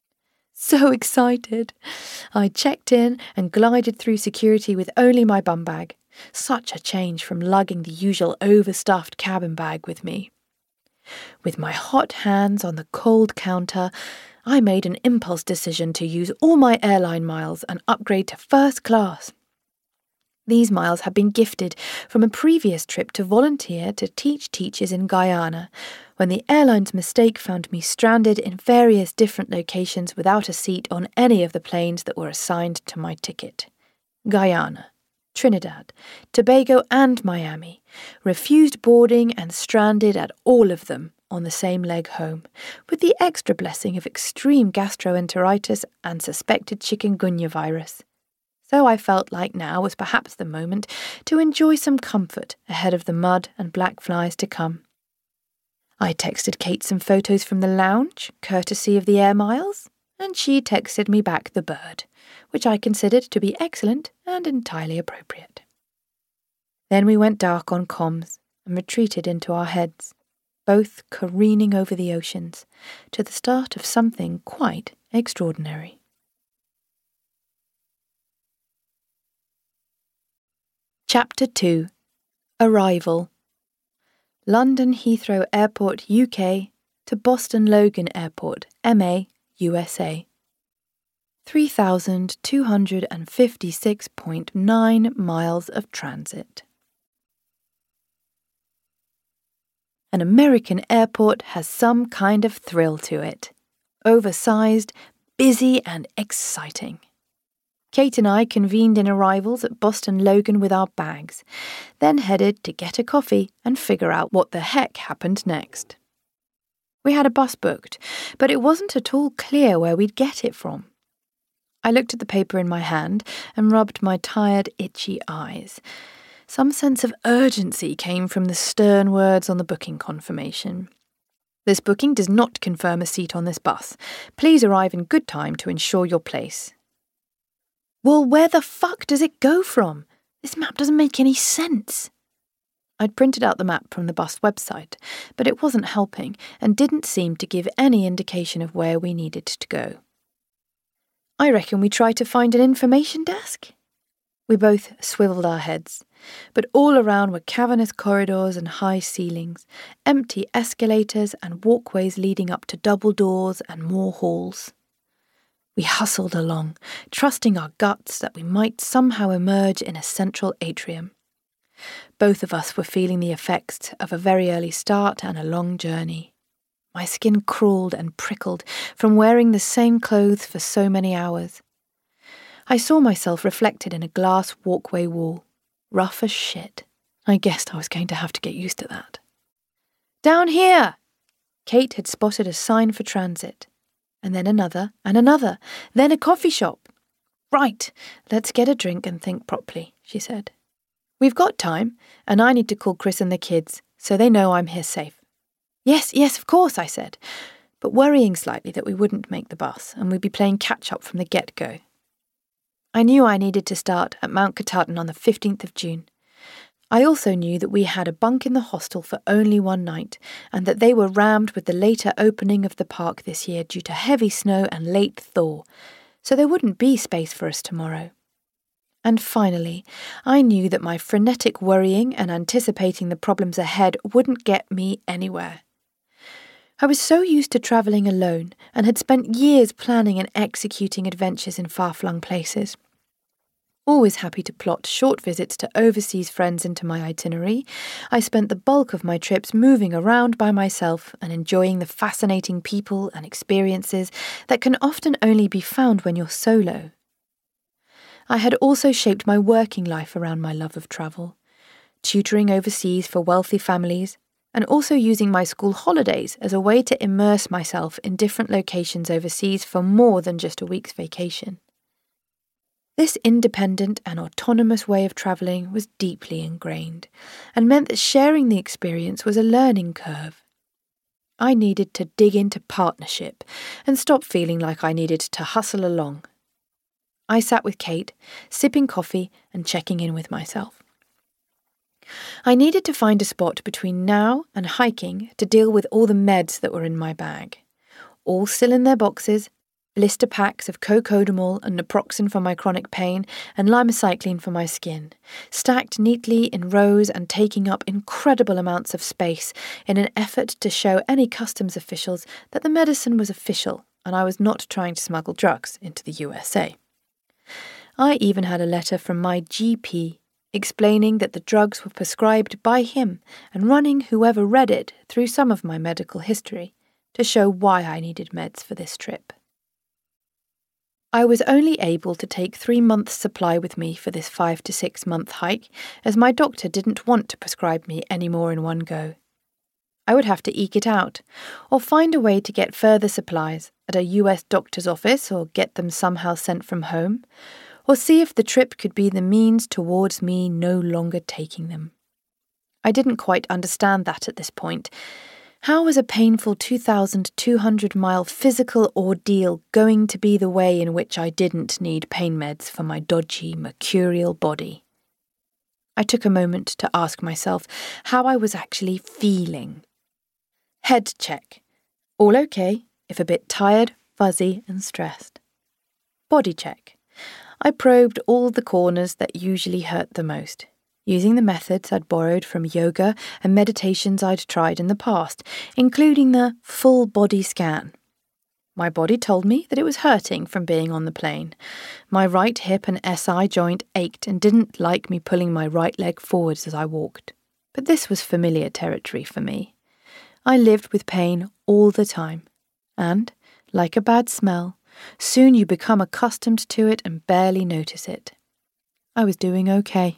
So excited! I checked in and glided through security with only my bum bag. Such a change from lugging the usual overstuffed cabin bag with me. With my hot hands on the cold counter, I made an impulse decision to use all my airline miles and upgrade to first class. These miles had been gifted from a previous trip to volunteer to teach teachers in Guyana, when the airline's mistake found me stranded in various different locations without a seat on any of the planes that were assigned to my ticket. Guyana, Trinidad, Tobago and Miami, refused boarding and stranded at all of them on the same leg home, with the extra blessing of extreme gastroenteritis and suspected chikungunya virus. So I felt like now was perhaps the moment to enjoy some comfort ahead of the mud and black flies to come. I texted Kate some photos from the lounge, courtesy of the Air Miles, and she texted me back the bird, which I considered to be excellent and entirely appropriate. Then we went dark on comms and retreated into our heads, both careening over the oceans, to the start of something quite extraordinary. Chapter 2. Arrival. London Heathrow Airport, UK, to Boston Logan Airport, MA, USA. 3,256.9 miles of transit. An American airport has some kind of thrill to it. Oversized, busy and exciting. Kate and I convened in arrivals at Boston Logan with our bags, then headed to get a coffee and figure out what the heck happened next. We had a bus booked, but it wasn't at all clear where we'd get it from. I looked at the paper in my hand and rubbed my tired, itchy eyes. Some sense of urgency came from the stern words on the booking confirmation. This booking does not confirm a seat on this bus. Please arrive in good time to ensure your place. Well, where the fuck does it go from? This map doesn't make any sense. I'd printed out the map from the bus website, but it wasn't helping and didn't seem to give any indication of where we needed to go. I reckon we try to find an information desk? We both swiveled our heads, but all around were cavernous corridors and high ceilings, empty escalators and walkways leading up to double doors and more halls. We hustled along, trusting our guts that we might somehow emerge in a central atrium. Both of us were feeling the effects of a very early start and a long journey. My skin crawled and prickled from wearing the same clothes for so many hours. I saw myself reflected in a glass walkway wall, rough as shit. I guessed I was going to have to get used to that. "Down here!" Kate had spotted a sign for transit. And then another, and another, then a coffee shop. "Right, let's get a drink and think properly," she said. "We've got time, and I need to call Chris and the kids, so they know I'm here safe." Yes, of course, I said, but worrying slightly that we wouldn't make the bus, and we'd be playing catch-up from the get-go. I knew I needed to start at Mount Katahdin on the 15th of June. I also knew that we had a bunk in the hostel for only one night, and that they were rammed with the later opening of the park this year due to heavy snow and late thaw, so there wouldn't be space for us tomorrow. And finally, I knew that my frenetic worrying and anticipating the problems ahead wouldn't get me anywhere. I was so used to travelling alone and had spent years planning and executing adventures in far-flung places. Always happy to plot short visits to overseas friends into my itinerary, I spent the bulk of my trips moving around by myself and enjoying the fascinating people and experiences that can often only be found when you're solo. I had also shaped my working life around my love of travel, tutoring overseas for wealthy families, and also using my school holidays as a way to immerse myself in different locations overseas for more than just a week's vacation. This independent and autonomous way of travelling was deeply ingrained, and meant that sharing the experience was a learning curve. I needed to dig into partnership and stop feeling like I needed to hustle along. I sat with Kate, sipping coffee and checking in with myself. I needed to find a spot between now and hiking to deal with all the meds that were in my bag, all still in their boxes, blister packs of cocodamol and naproxen for my chronic pain and limecycline for my skin, stacked neatly in rows and taking up incredible amounts of space in an effort to show any customs officials that the medicine was official and I was not trying to smuggle drugs into the USA. I even had a letter from my GP explaining that the drugs were prescribed by him and running whoever read it through some of my medical history to show why I needed meds for this trip. I was only able to take 3 months' supply with me for this 5 to 6 month hike, as my doctor didn't want to prescribe me any more in one go. I would have to eke it out, or find a way to get further supplies at a US doctor's office or get them somehow sent from home, or see if the trip could be the means towards me no longer taking them. I didn't quite understand that at this point. How was a painful 2,200-mile physical ordeal going to be the way in which I didn't need pain meds for my dodgy, mercurial body? I took a moment to ask myself how I was actually feeling. Head check. All okay, if a bit tired, fuzzy and stressed. Body check. I probed all the corners that usually hurt the most, using the methods I'd borrowed from yoga and meditations I'd tried in the past, including the full body scan. My body told me that it was hurting from being on the plane. My right hip and SI joint ached and didn't like me pulling my right leg forwards as I walked. But this was familiar territory for me. I lived with pain all the time. And, like a bad smell, soon you become accustomed to it and barely notice it. I was doing okay.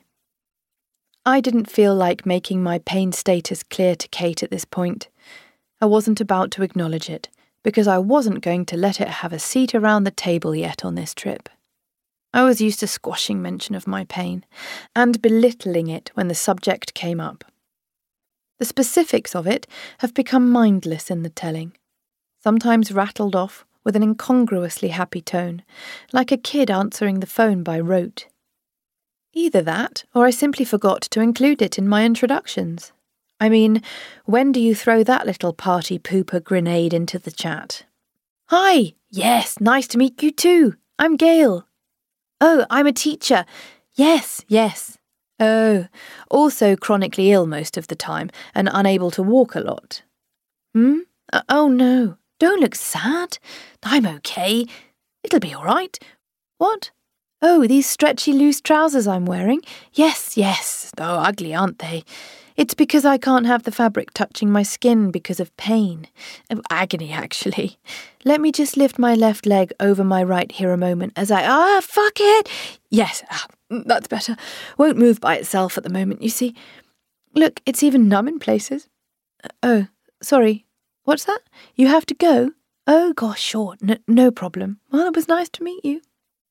I didn't feel like making my pain status clear to Kate at this point. I wasn't about to acknowledge it, because I wasn't going to let it have a seat around the table yet on this trip. I was used to squashing mention of my pain, and belittling it when the subject came up. The specifics of it have become mindless in the telling, sometimes rattled off with an incongruously happy tone, like a kid answering the phone by rote. Either that, or I simply forgot to include it in my introductions. I mean, when do you throw that little party pooper grenade into the chat? Hi! Yes, nice to meet you too. I'm Gail. Oh, I'm a teacher. Yes. Oh, also chronically ill most of the time and unable to walk a lot. Oh no, don't look sad. I'm okay. It'll be all right. What? Oh, these stretchy loose trousers I'm wearing? Yes. Oh, ugly, aren't they? It's because I can't have the fabric touching my skin because of pain. Agony, actually. Let me just lift my left leg over my right here a moment as fuck it! Yes, that's better. Won't move by itself at the moment, you see. Look, it's even numb in places. Oh, sorry. What's that? You have to go? Oh, gosh, sure. No problem. Well, it was nice to meet you.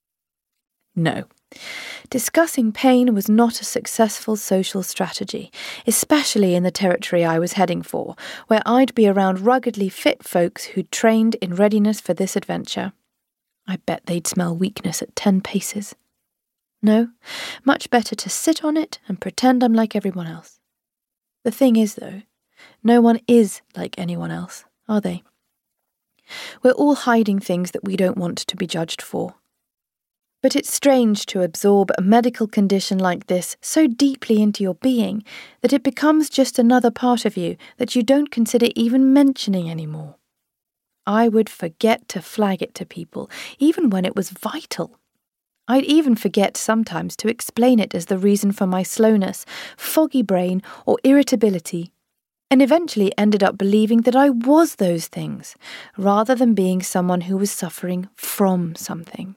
No. Discussing pain was not a successful social strategy, especially in the territory I was heading for, where I'd be around ruggedly fit folks who'd trained in readiness for this adventure. I bet they'd smell weakness at 10 paces. No, much better to sit on it and pretend I'm like everyone else. The thing is, though, no one is like anyone else, are they? We're all hiding things that we don't want to be judged for. But it's strange to absorb a medical condition like this so deeply into your being that it becomes just another part of you that you don't consider even mentioning anymore. I would forget to flag it to people, even when it was vital. I'd even forget sometimes to explain it as the reason for my slowness, foggy brain, or irritability, and eventually ended up believing that I was those things, rather than being someone who was suffering from something.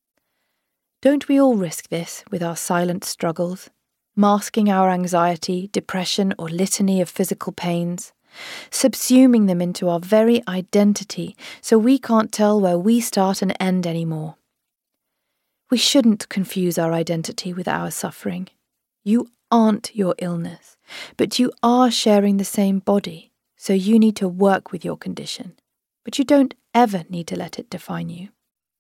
Don't we all risk this with our silent struggles, masking our anxiety, depression, or litany of physical pains, subsuming them into our very identity so we can't tell where we start and end anymore? We shouldn't confuse our identity with our suffering. You aren't your illness, but you are sharing the same body, so you need to work with your condition, but you don't ever need to let it define you.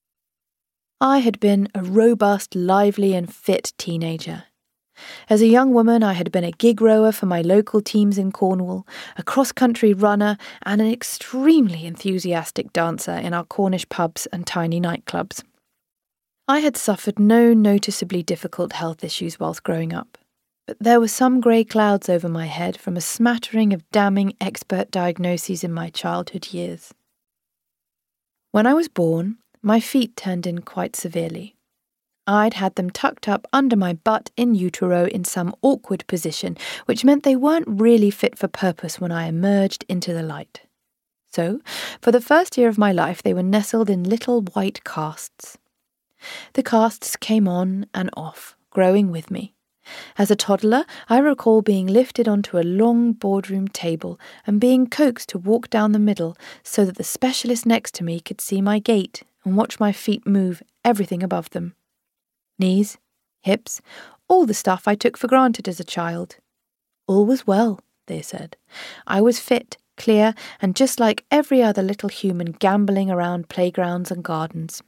I had been a robust, lively and fit teenager. As a young woman, I had been a gig rower for my local teams in Cornwall, a cross-country runner and an extremely enthusiastic dancer in our Cornish pubs and tiny nightclubs. I had suffered no noticeably difficult health issues whilst growing up, but there were some grey clouds over my head from a smattering of damning expert diagnoses in my childhood years. When I was born, my feet turned in quite severely. I'd had them tucked up under my butt in utero in some awkward position, which meant they weren't really fit for purpose when I emerged into the light. So, for the first year of my life, they were nestled in little white casts. The casts came on and off, growing with me. As a toddler, I recall being lifted onto a long boardroom table and being coaxed to walk down the middle so that the specialist next to me could see my gait and watch my feet move, everything above them. Knees, hips, all the stuff I took for granted as a child. All was well, they said. I was fit, clear, and just like every other little human gambling around playgrounds and gardens.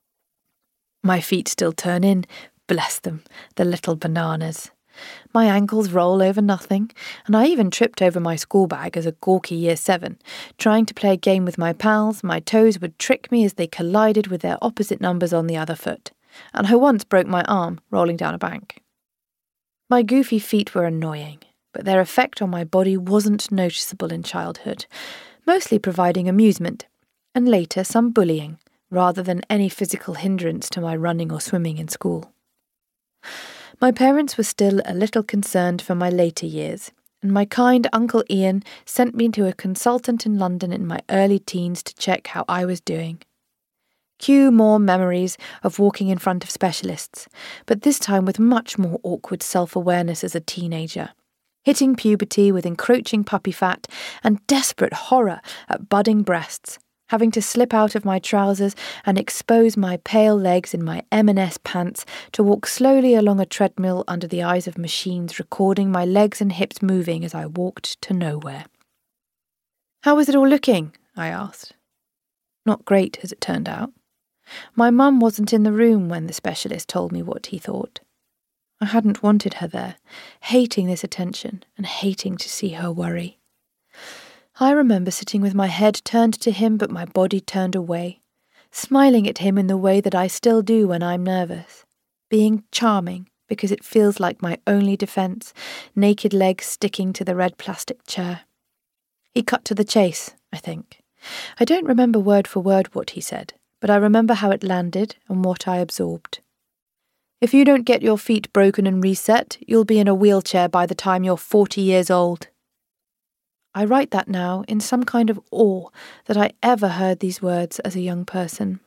My feet still turn in, bless them, the little bananas. My ankles roll over nothing, and I even tripped over my school bag as a gawky Year 7. Trying to play a game with my pals, my toes would trick me as they collided with their opposite numbers on the other foot, and I once broke my arm rolling down a bank. My goofy feet were annoying, but their effect on my body wasn't noticeable in childhood, mostly providing amusement, and later some bullying, rather than any physical hindrance to my running or swimming in school. My parents were still a little concerned for my later years, and my kind Uncle Ian sent me to a consultant in London in my early teens to check how I was doing. Cue more memories of walking in front of specialists, but this time with much more awkward self-awareness as a teenager, hitting puberty with encroaching puppy fat and desperate horror at budding breasts, having to slip out of my trousers and expose my pale legs in my M&S pants to walk slowly along a treadmill under the eyes of machines recording my legs and hips moving as I walked to nowhere. "How was it all looking?" I asked. Not great, as it turned out. My mum wasn't in the room when the specialist told me what he thought. I hadn't wanted her there, hating this attention and hating to see her worry. I remember sitting with my head turned to him but my body turned away, smiling at him in the way that I still do when I'm nervous, being charming because it feels like my only defence, naked legs sticking to the red plastic chair. He cut to the chase, I think. I don't remember word for word what he said, but I remember how it landed and what I absorbed. If you don't get your feet broken and reset, you'll be in a wheelchair by the time you're 40 years old. I write that now in some kind of awe that I ever heard these words as a young person.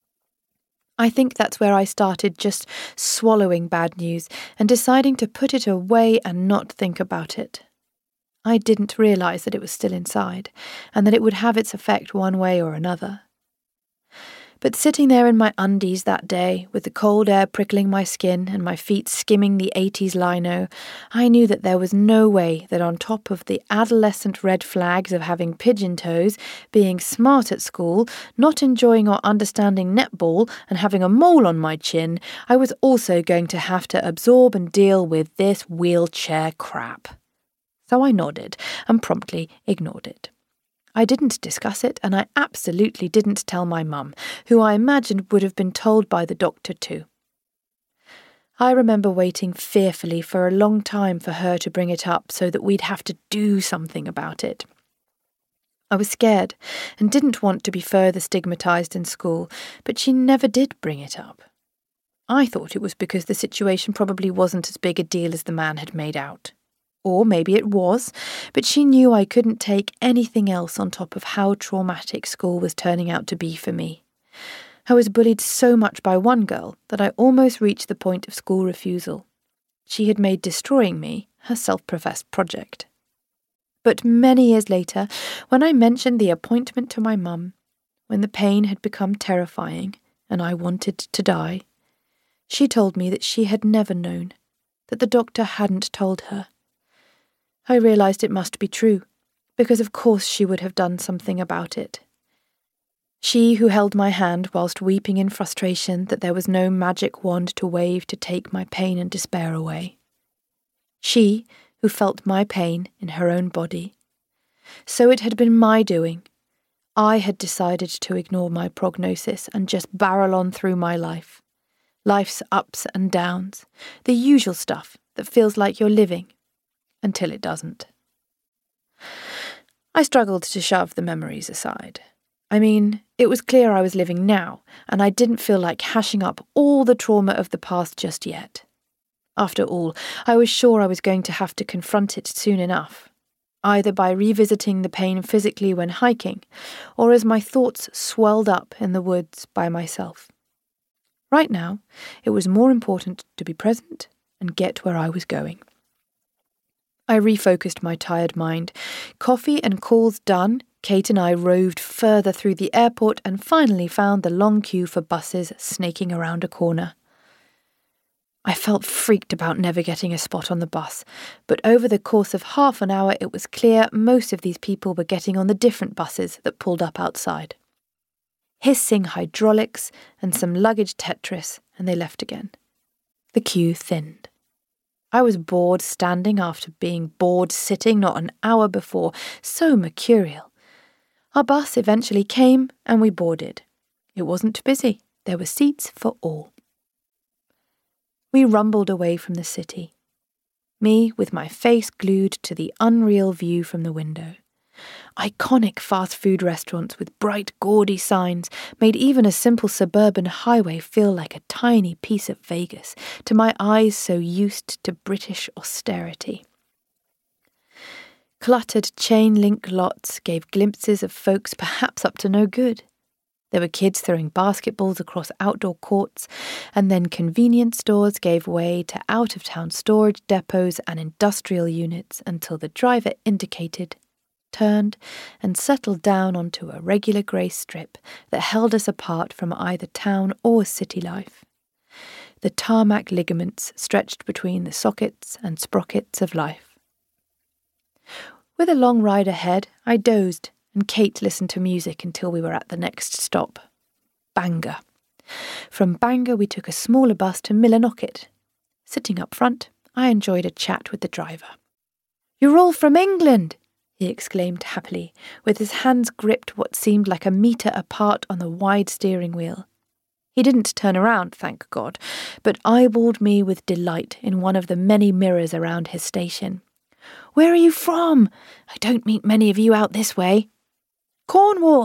I think that's where I started just swallowing bad news and deciding to put it away and not think about it. I didn't realise that it was still inside, and that it would have its effect one way or another. But sitting there in my undies that day, with the cold air prickling my skin and my feet skimming the 80s lino, I knew that there was no way that on top of the adolescent red flags of having pigeon toes, being smart at school, not enjoying or understanding netball, and having a mole on my chin, I was also going to have to absorb and deal with this wheelchair crap. So I nodded and promptly ignored it. I didn't discuss it, and I absolutely didn't tell my mum, who I imagined would have been told by the doctor too. I remember waiting fearfully for a long time for her to bring it up so that we'd have to do something about it. I was scared and didn't want to be further stigmatised in school, but she never did bring it up. I thought it was because the situation probably wasn't as big a deal as the man had made out. Or maybe it was, but she knew I couldn't take anything else on top of how traumatic school was turning out to be for me. I was bullied so much by one girl that I almost reached the point of school refusal. She had made destroying me her self-professed project. But many years later, when I mentioned the appointment to my mum, when the pain had become terrifying and I wanted to die, she told me that she had never known, that the doctor hadn't told her. I realised it must be true, because of course she would have done something about it. She who held my hand whilst weeping in frustration that there was no magic wand to wave to take my pain and despair away. She who felt my pain in her own body. So it had been my doing. I had decided to ignore my prognosis and just barrel on through my life. Life's ups and downs, the usual stuff that feels like you're living. Until it doesn't. I struggled to shove the memories aside. I mean, it was clear I was living now, and I didn't feel like hashing up all the trauma of the past just yet. After all, I was sure I was going to have to confront it soon enough, either by revisiting the pain physically when hiking, or as my thoughts swelled up in the woods by myself. Right now, it was more important to be present and get where I was going. I refocused my tired mind. Coffee and calls done, Kate and I roved further through the airport and finally found the long queue for buses snaking around a corner. I felt freaked about never getting a spot on the bus, but over the course of half an hour it was clear most of these people were getting on the different buses that pulled up outside. Hissing hydraulics and some luggage Tetris, and they left again. The queue thinned. I was bored standing after being bored sitting not an hour before, so mercurial. Our bus eventually came and we boarded. It wasn't busy. There were seats for all. We rumbled away from the city. Me with my face glued to the unreal view from the window. Iconic fast food restaurants with bright, gaudy signs made even a simple suburban highway feel like a tiny piece of Vegas to my eyes so used to British austerity. Cluttered chain-link lots gave glimpses of folks perhaps up to no good. There were kids throwing basketballs across outdoor courts, and then convenience stores gave way to out-of-town storage depots and industrial units until the driver indicated, turned, and settled down onto a regular grey strip that held us apart from either town or city life. The tarmac ligaments stretched between the sockets and sprockets of life. With a long ride ahead, I dozed, and Kate listened to music until we were at the next stop, Bangor. From Bangor we took a smaller bus to Millinocket. Sitting up front, I enjoyed a chat with the driver. "You're all from England!" he exclaimed happily, with his hands gripped what seemed like a metre apart on the wide steering wheel. He didn't turn around, thank God, but eyeballed me with delight in one of the many mirrors around his station. "Where are you from? I don't meet many of you out this way." "Cornwall,"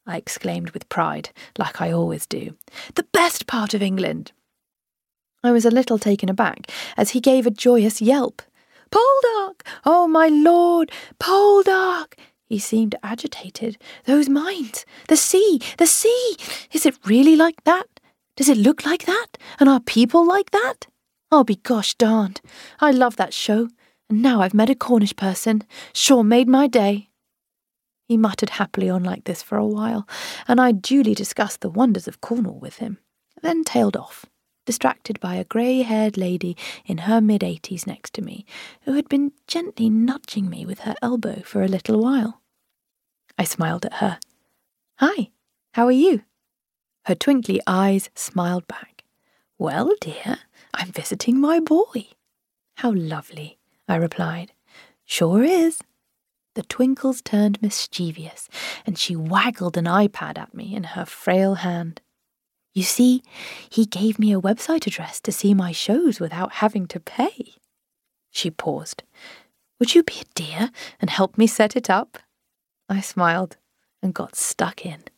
I exclaimed with pride, like I always do. The best part of England! I was a little taken aback as he gave a joyous yelp. Poldark! Oh, my lord! Poldark! He seemed agitated. Those mines! The sea! The sea! Is it really like that? Does it look like that? And are people like that? I'll be gosh darned. I love that show. And now I've met a Cornish person. Sure made my day. He muttered happily on like this for a while, and I duly discussed the wonders of Cornwall with him, then tailed off, distracted by a grey-haired lady in her mid-80s next to me, who had been gently nudging me with her elbow for a little while. I smiled at her. Hi, how are you? Her twinkly eyes smiled back. Well, dear, I'm visiting my boy. How lovely, I replied. Sure is. The twinkles turned mischievous, and she waggled an iPad at me in her frail hand. You see, he gave me a website address to see my shows without having to pay. She paused. Would you be a dear and help me set it up? I smiled and got stuck in.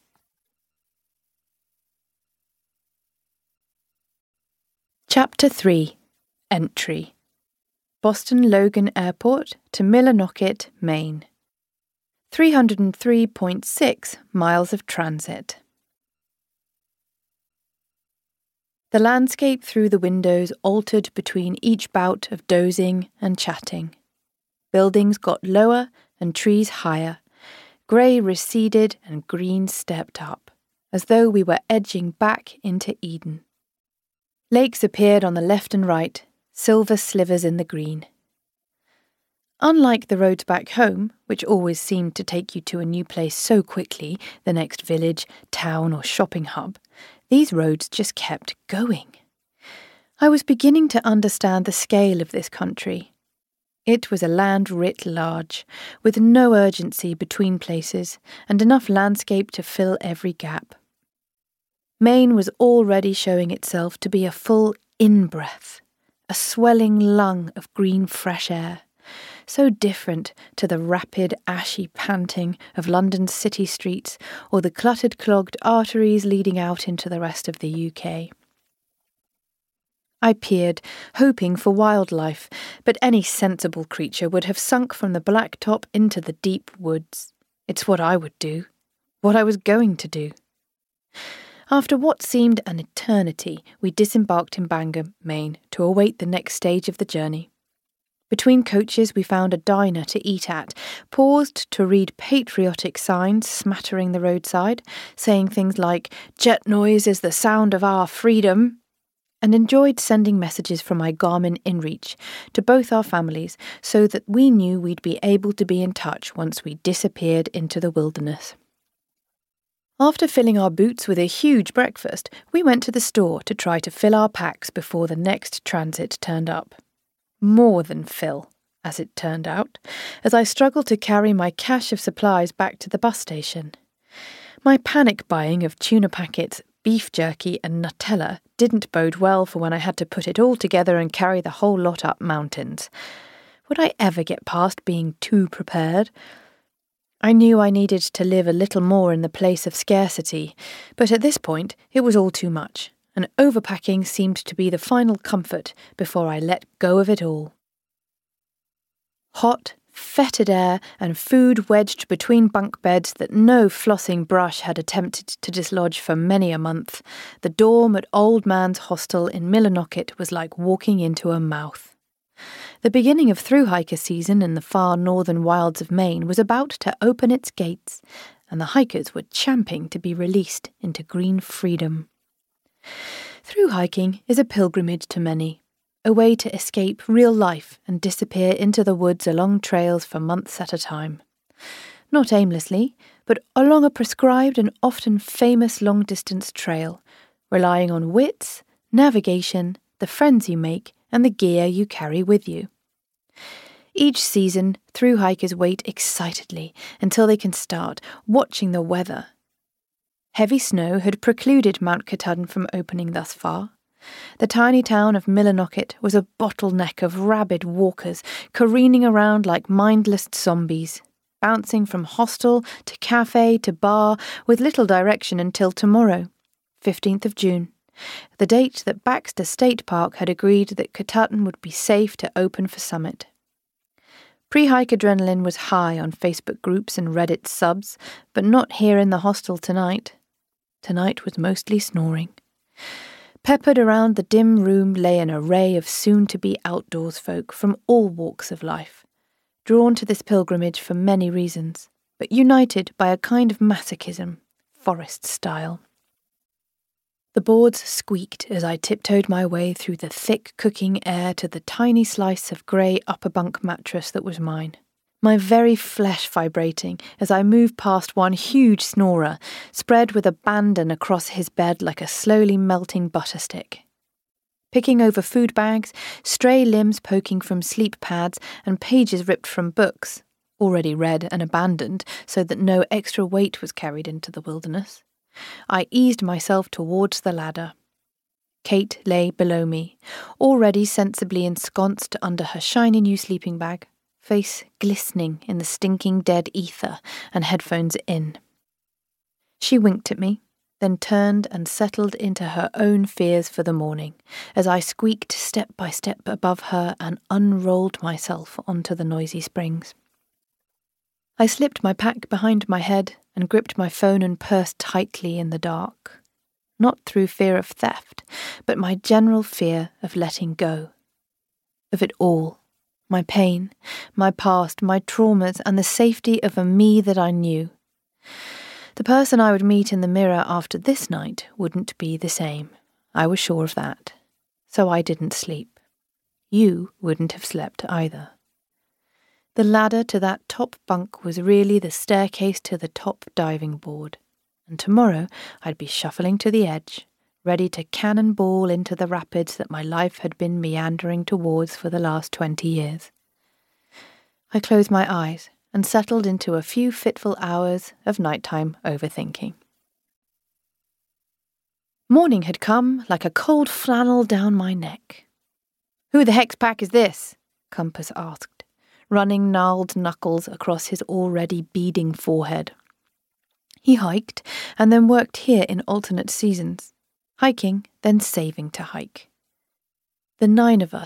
Chapter 3. Entry. Boston Logan Airport to Millinocket, Maine. 303.6 miles of transit. The landscape through the windows altered between each bout of dozing and chatting. Buildings got lower and trees higher. Grey receded and green stepped up, as though we were edging back into Eden. Lakes appeared on the left and right, silver slivers in the green. Unlike the roads back home, which always seemed to take you to a new place so quickly, the next village, town or shopping hub, these roads just kept going. I was beginning to understand the scale of this country. It was a land writ large, with no urgency between places, and enough landscape to fill every gap. Maine was already showing itself to be a full in-breath, a swelling lung of green fresh air, so different to the rapid, ashy panting of London's city streets or the cluttered, clogged arteries leading out into the rest of the UK. I peered, hoping for wildlife, but any sensible creature would have sunk from the blacktop into the deep woods. It's what I would do, what I was going to do. After what seemed an eternity, we disembarked in Bangor, Maine, to await the next stage of the journey. Between coaches we found a diner to eat at, paused to read patriotic signs smattering the roadside, saying things like, "Jet noise is the sound of our freedom," and enjoyed sending messages from my Garmin InReach to both our families so that we knew we'd be able to be in touch once we disappeared into the wilderness. After filling our boots with a huge breakfast, we went to the store to try to fill our packs before the next transit turned up. More than fill, as it turned out, as I struggled to carry my cache of supplies back to the bus station. My panic buying of tuna packets, beef jerky and Nutella didn't bode well for when I had to put it all together and carry the whole lot up mountains. Would I ever get past being too prepared? I knew I needed to live a little more in the place of scarcity, but at this point it was all too much, and overpacking seemed to be the final comfort before I let go of it all. Hot, fetid air and food wedged between bunk beds that no flossing brush had attempted to dislodge for many a month, the dorm at Old Man's Hostel in Millinocket was like walking into a mouth. The beginning of thru-hiker season in the far northern wilds of Maine was about to open its gates, and the hikers were champing to be released into green freedom. Thru-hiking is a pilgrimage to many, a way to escape real life and disappear into the woods along trails for months at a time. Not aimlessly, but along a prescribed and often famous long-distance trail, relying on wits, navigation, the friends you make, and the gear you carry with you. Each season, thru-hikers wait excitedly until they can start watching the weather. Heavy snow had precluded Mount Katahdin from opening thus far. The tiny town of Millinocket was a bottleneck of rabid walkers careening around like mindless zombies. bouncing from hostel to cafe to bar with little direction until tomorrow, 15th of June, the date that Baxter State Park had agreed that Katahdin would be safe to open for summit. Pre-hike adrenaline was high on Facebook groups and Reddit subs, but not here in the hostel tonight. Tonight was mostly snoring. Peppered around the dim room lay an array of soon-to-be outdoors folk from all walks of life, drawn to this pilgrimage for many reasons, but united by a kind of masochism, forest style. The boards squeaked as I tiptoed my way through the thick cooking air to the tiny slice of grey upper bunk mattress that was mine, my very flesh vibrating as I moved past one huge snorer, spread with abandon across his bed like a slowly melting butter stick. Picking over food bags, stray limbs poking from sleep pads, and pages ripped from books, already read and abandoned so that no extra weight was carried into the wilderness, I eased myself towards the ladder. Kate lay below me, already sensibly ensconced under her shiny new sleeping bag, face glistening in the stinking dead ether and headphones in. She winked at me, then turned and settled into her own fears for the morning, as I squeaked step by step above her and unrolled myself onto the noisy springs. I slipped my pack behind my head and gripped my phone and purse tightly in the dark, not through fear of theft, but my general fear of letting go. Of it all, my pain, my past, my traumas, and the safety of a me that I knew. The person I would meet in the mirror after this night wouldn't be the same. I was sure of that. So I didn't sleep. You wouldn't have slept either. The ladder to that top bunk was really the staircase to the top diving board, and tomorrow I'd be shuffling to the edge, ready to cannonball into the rapids that my life had been meandering towards for the last 20 years. I closed my eyes and settled into a few fitful hours of nighttime overthinking. Morning had come like a cold flannel down my neck. "Who the heck's pack is this?" Compass asked, running gnarled knuckles across his already beading forehead. He hiked and then worked here in alternate seasons, hiking, then saving to hike. The 9 of us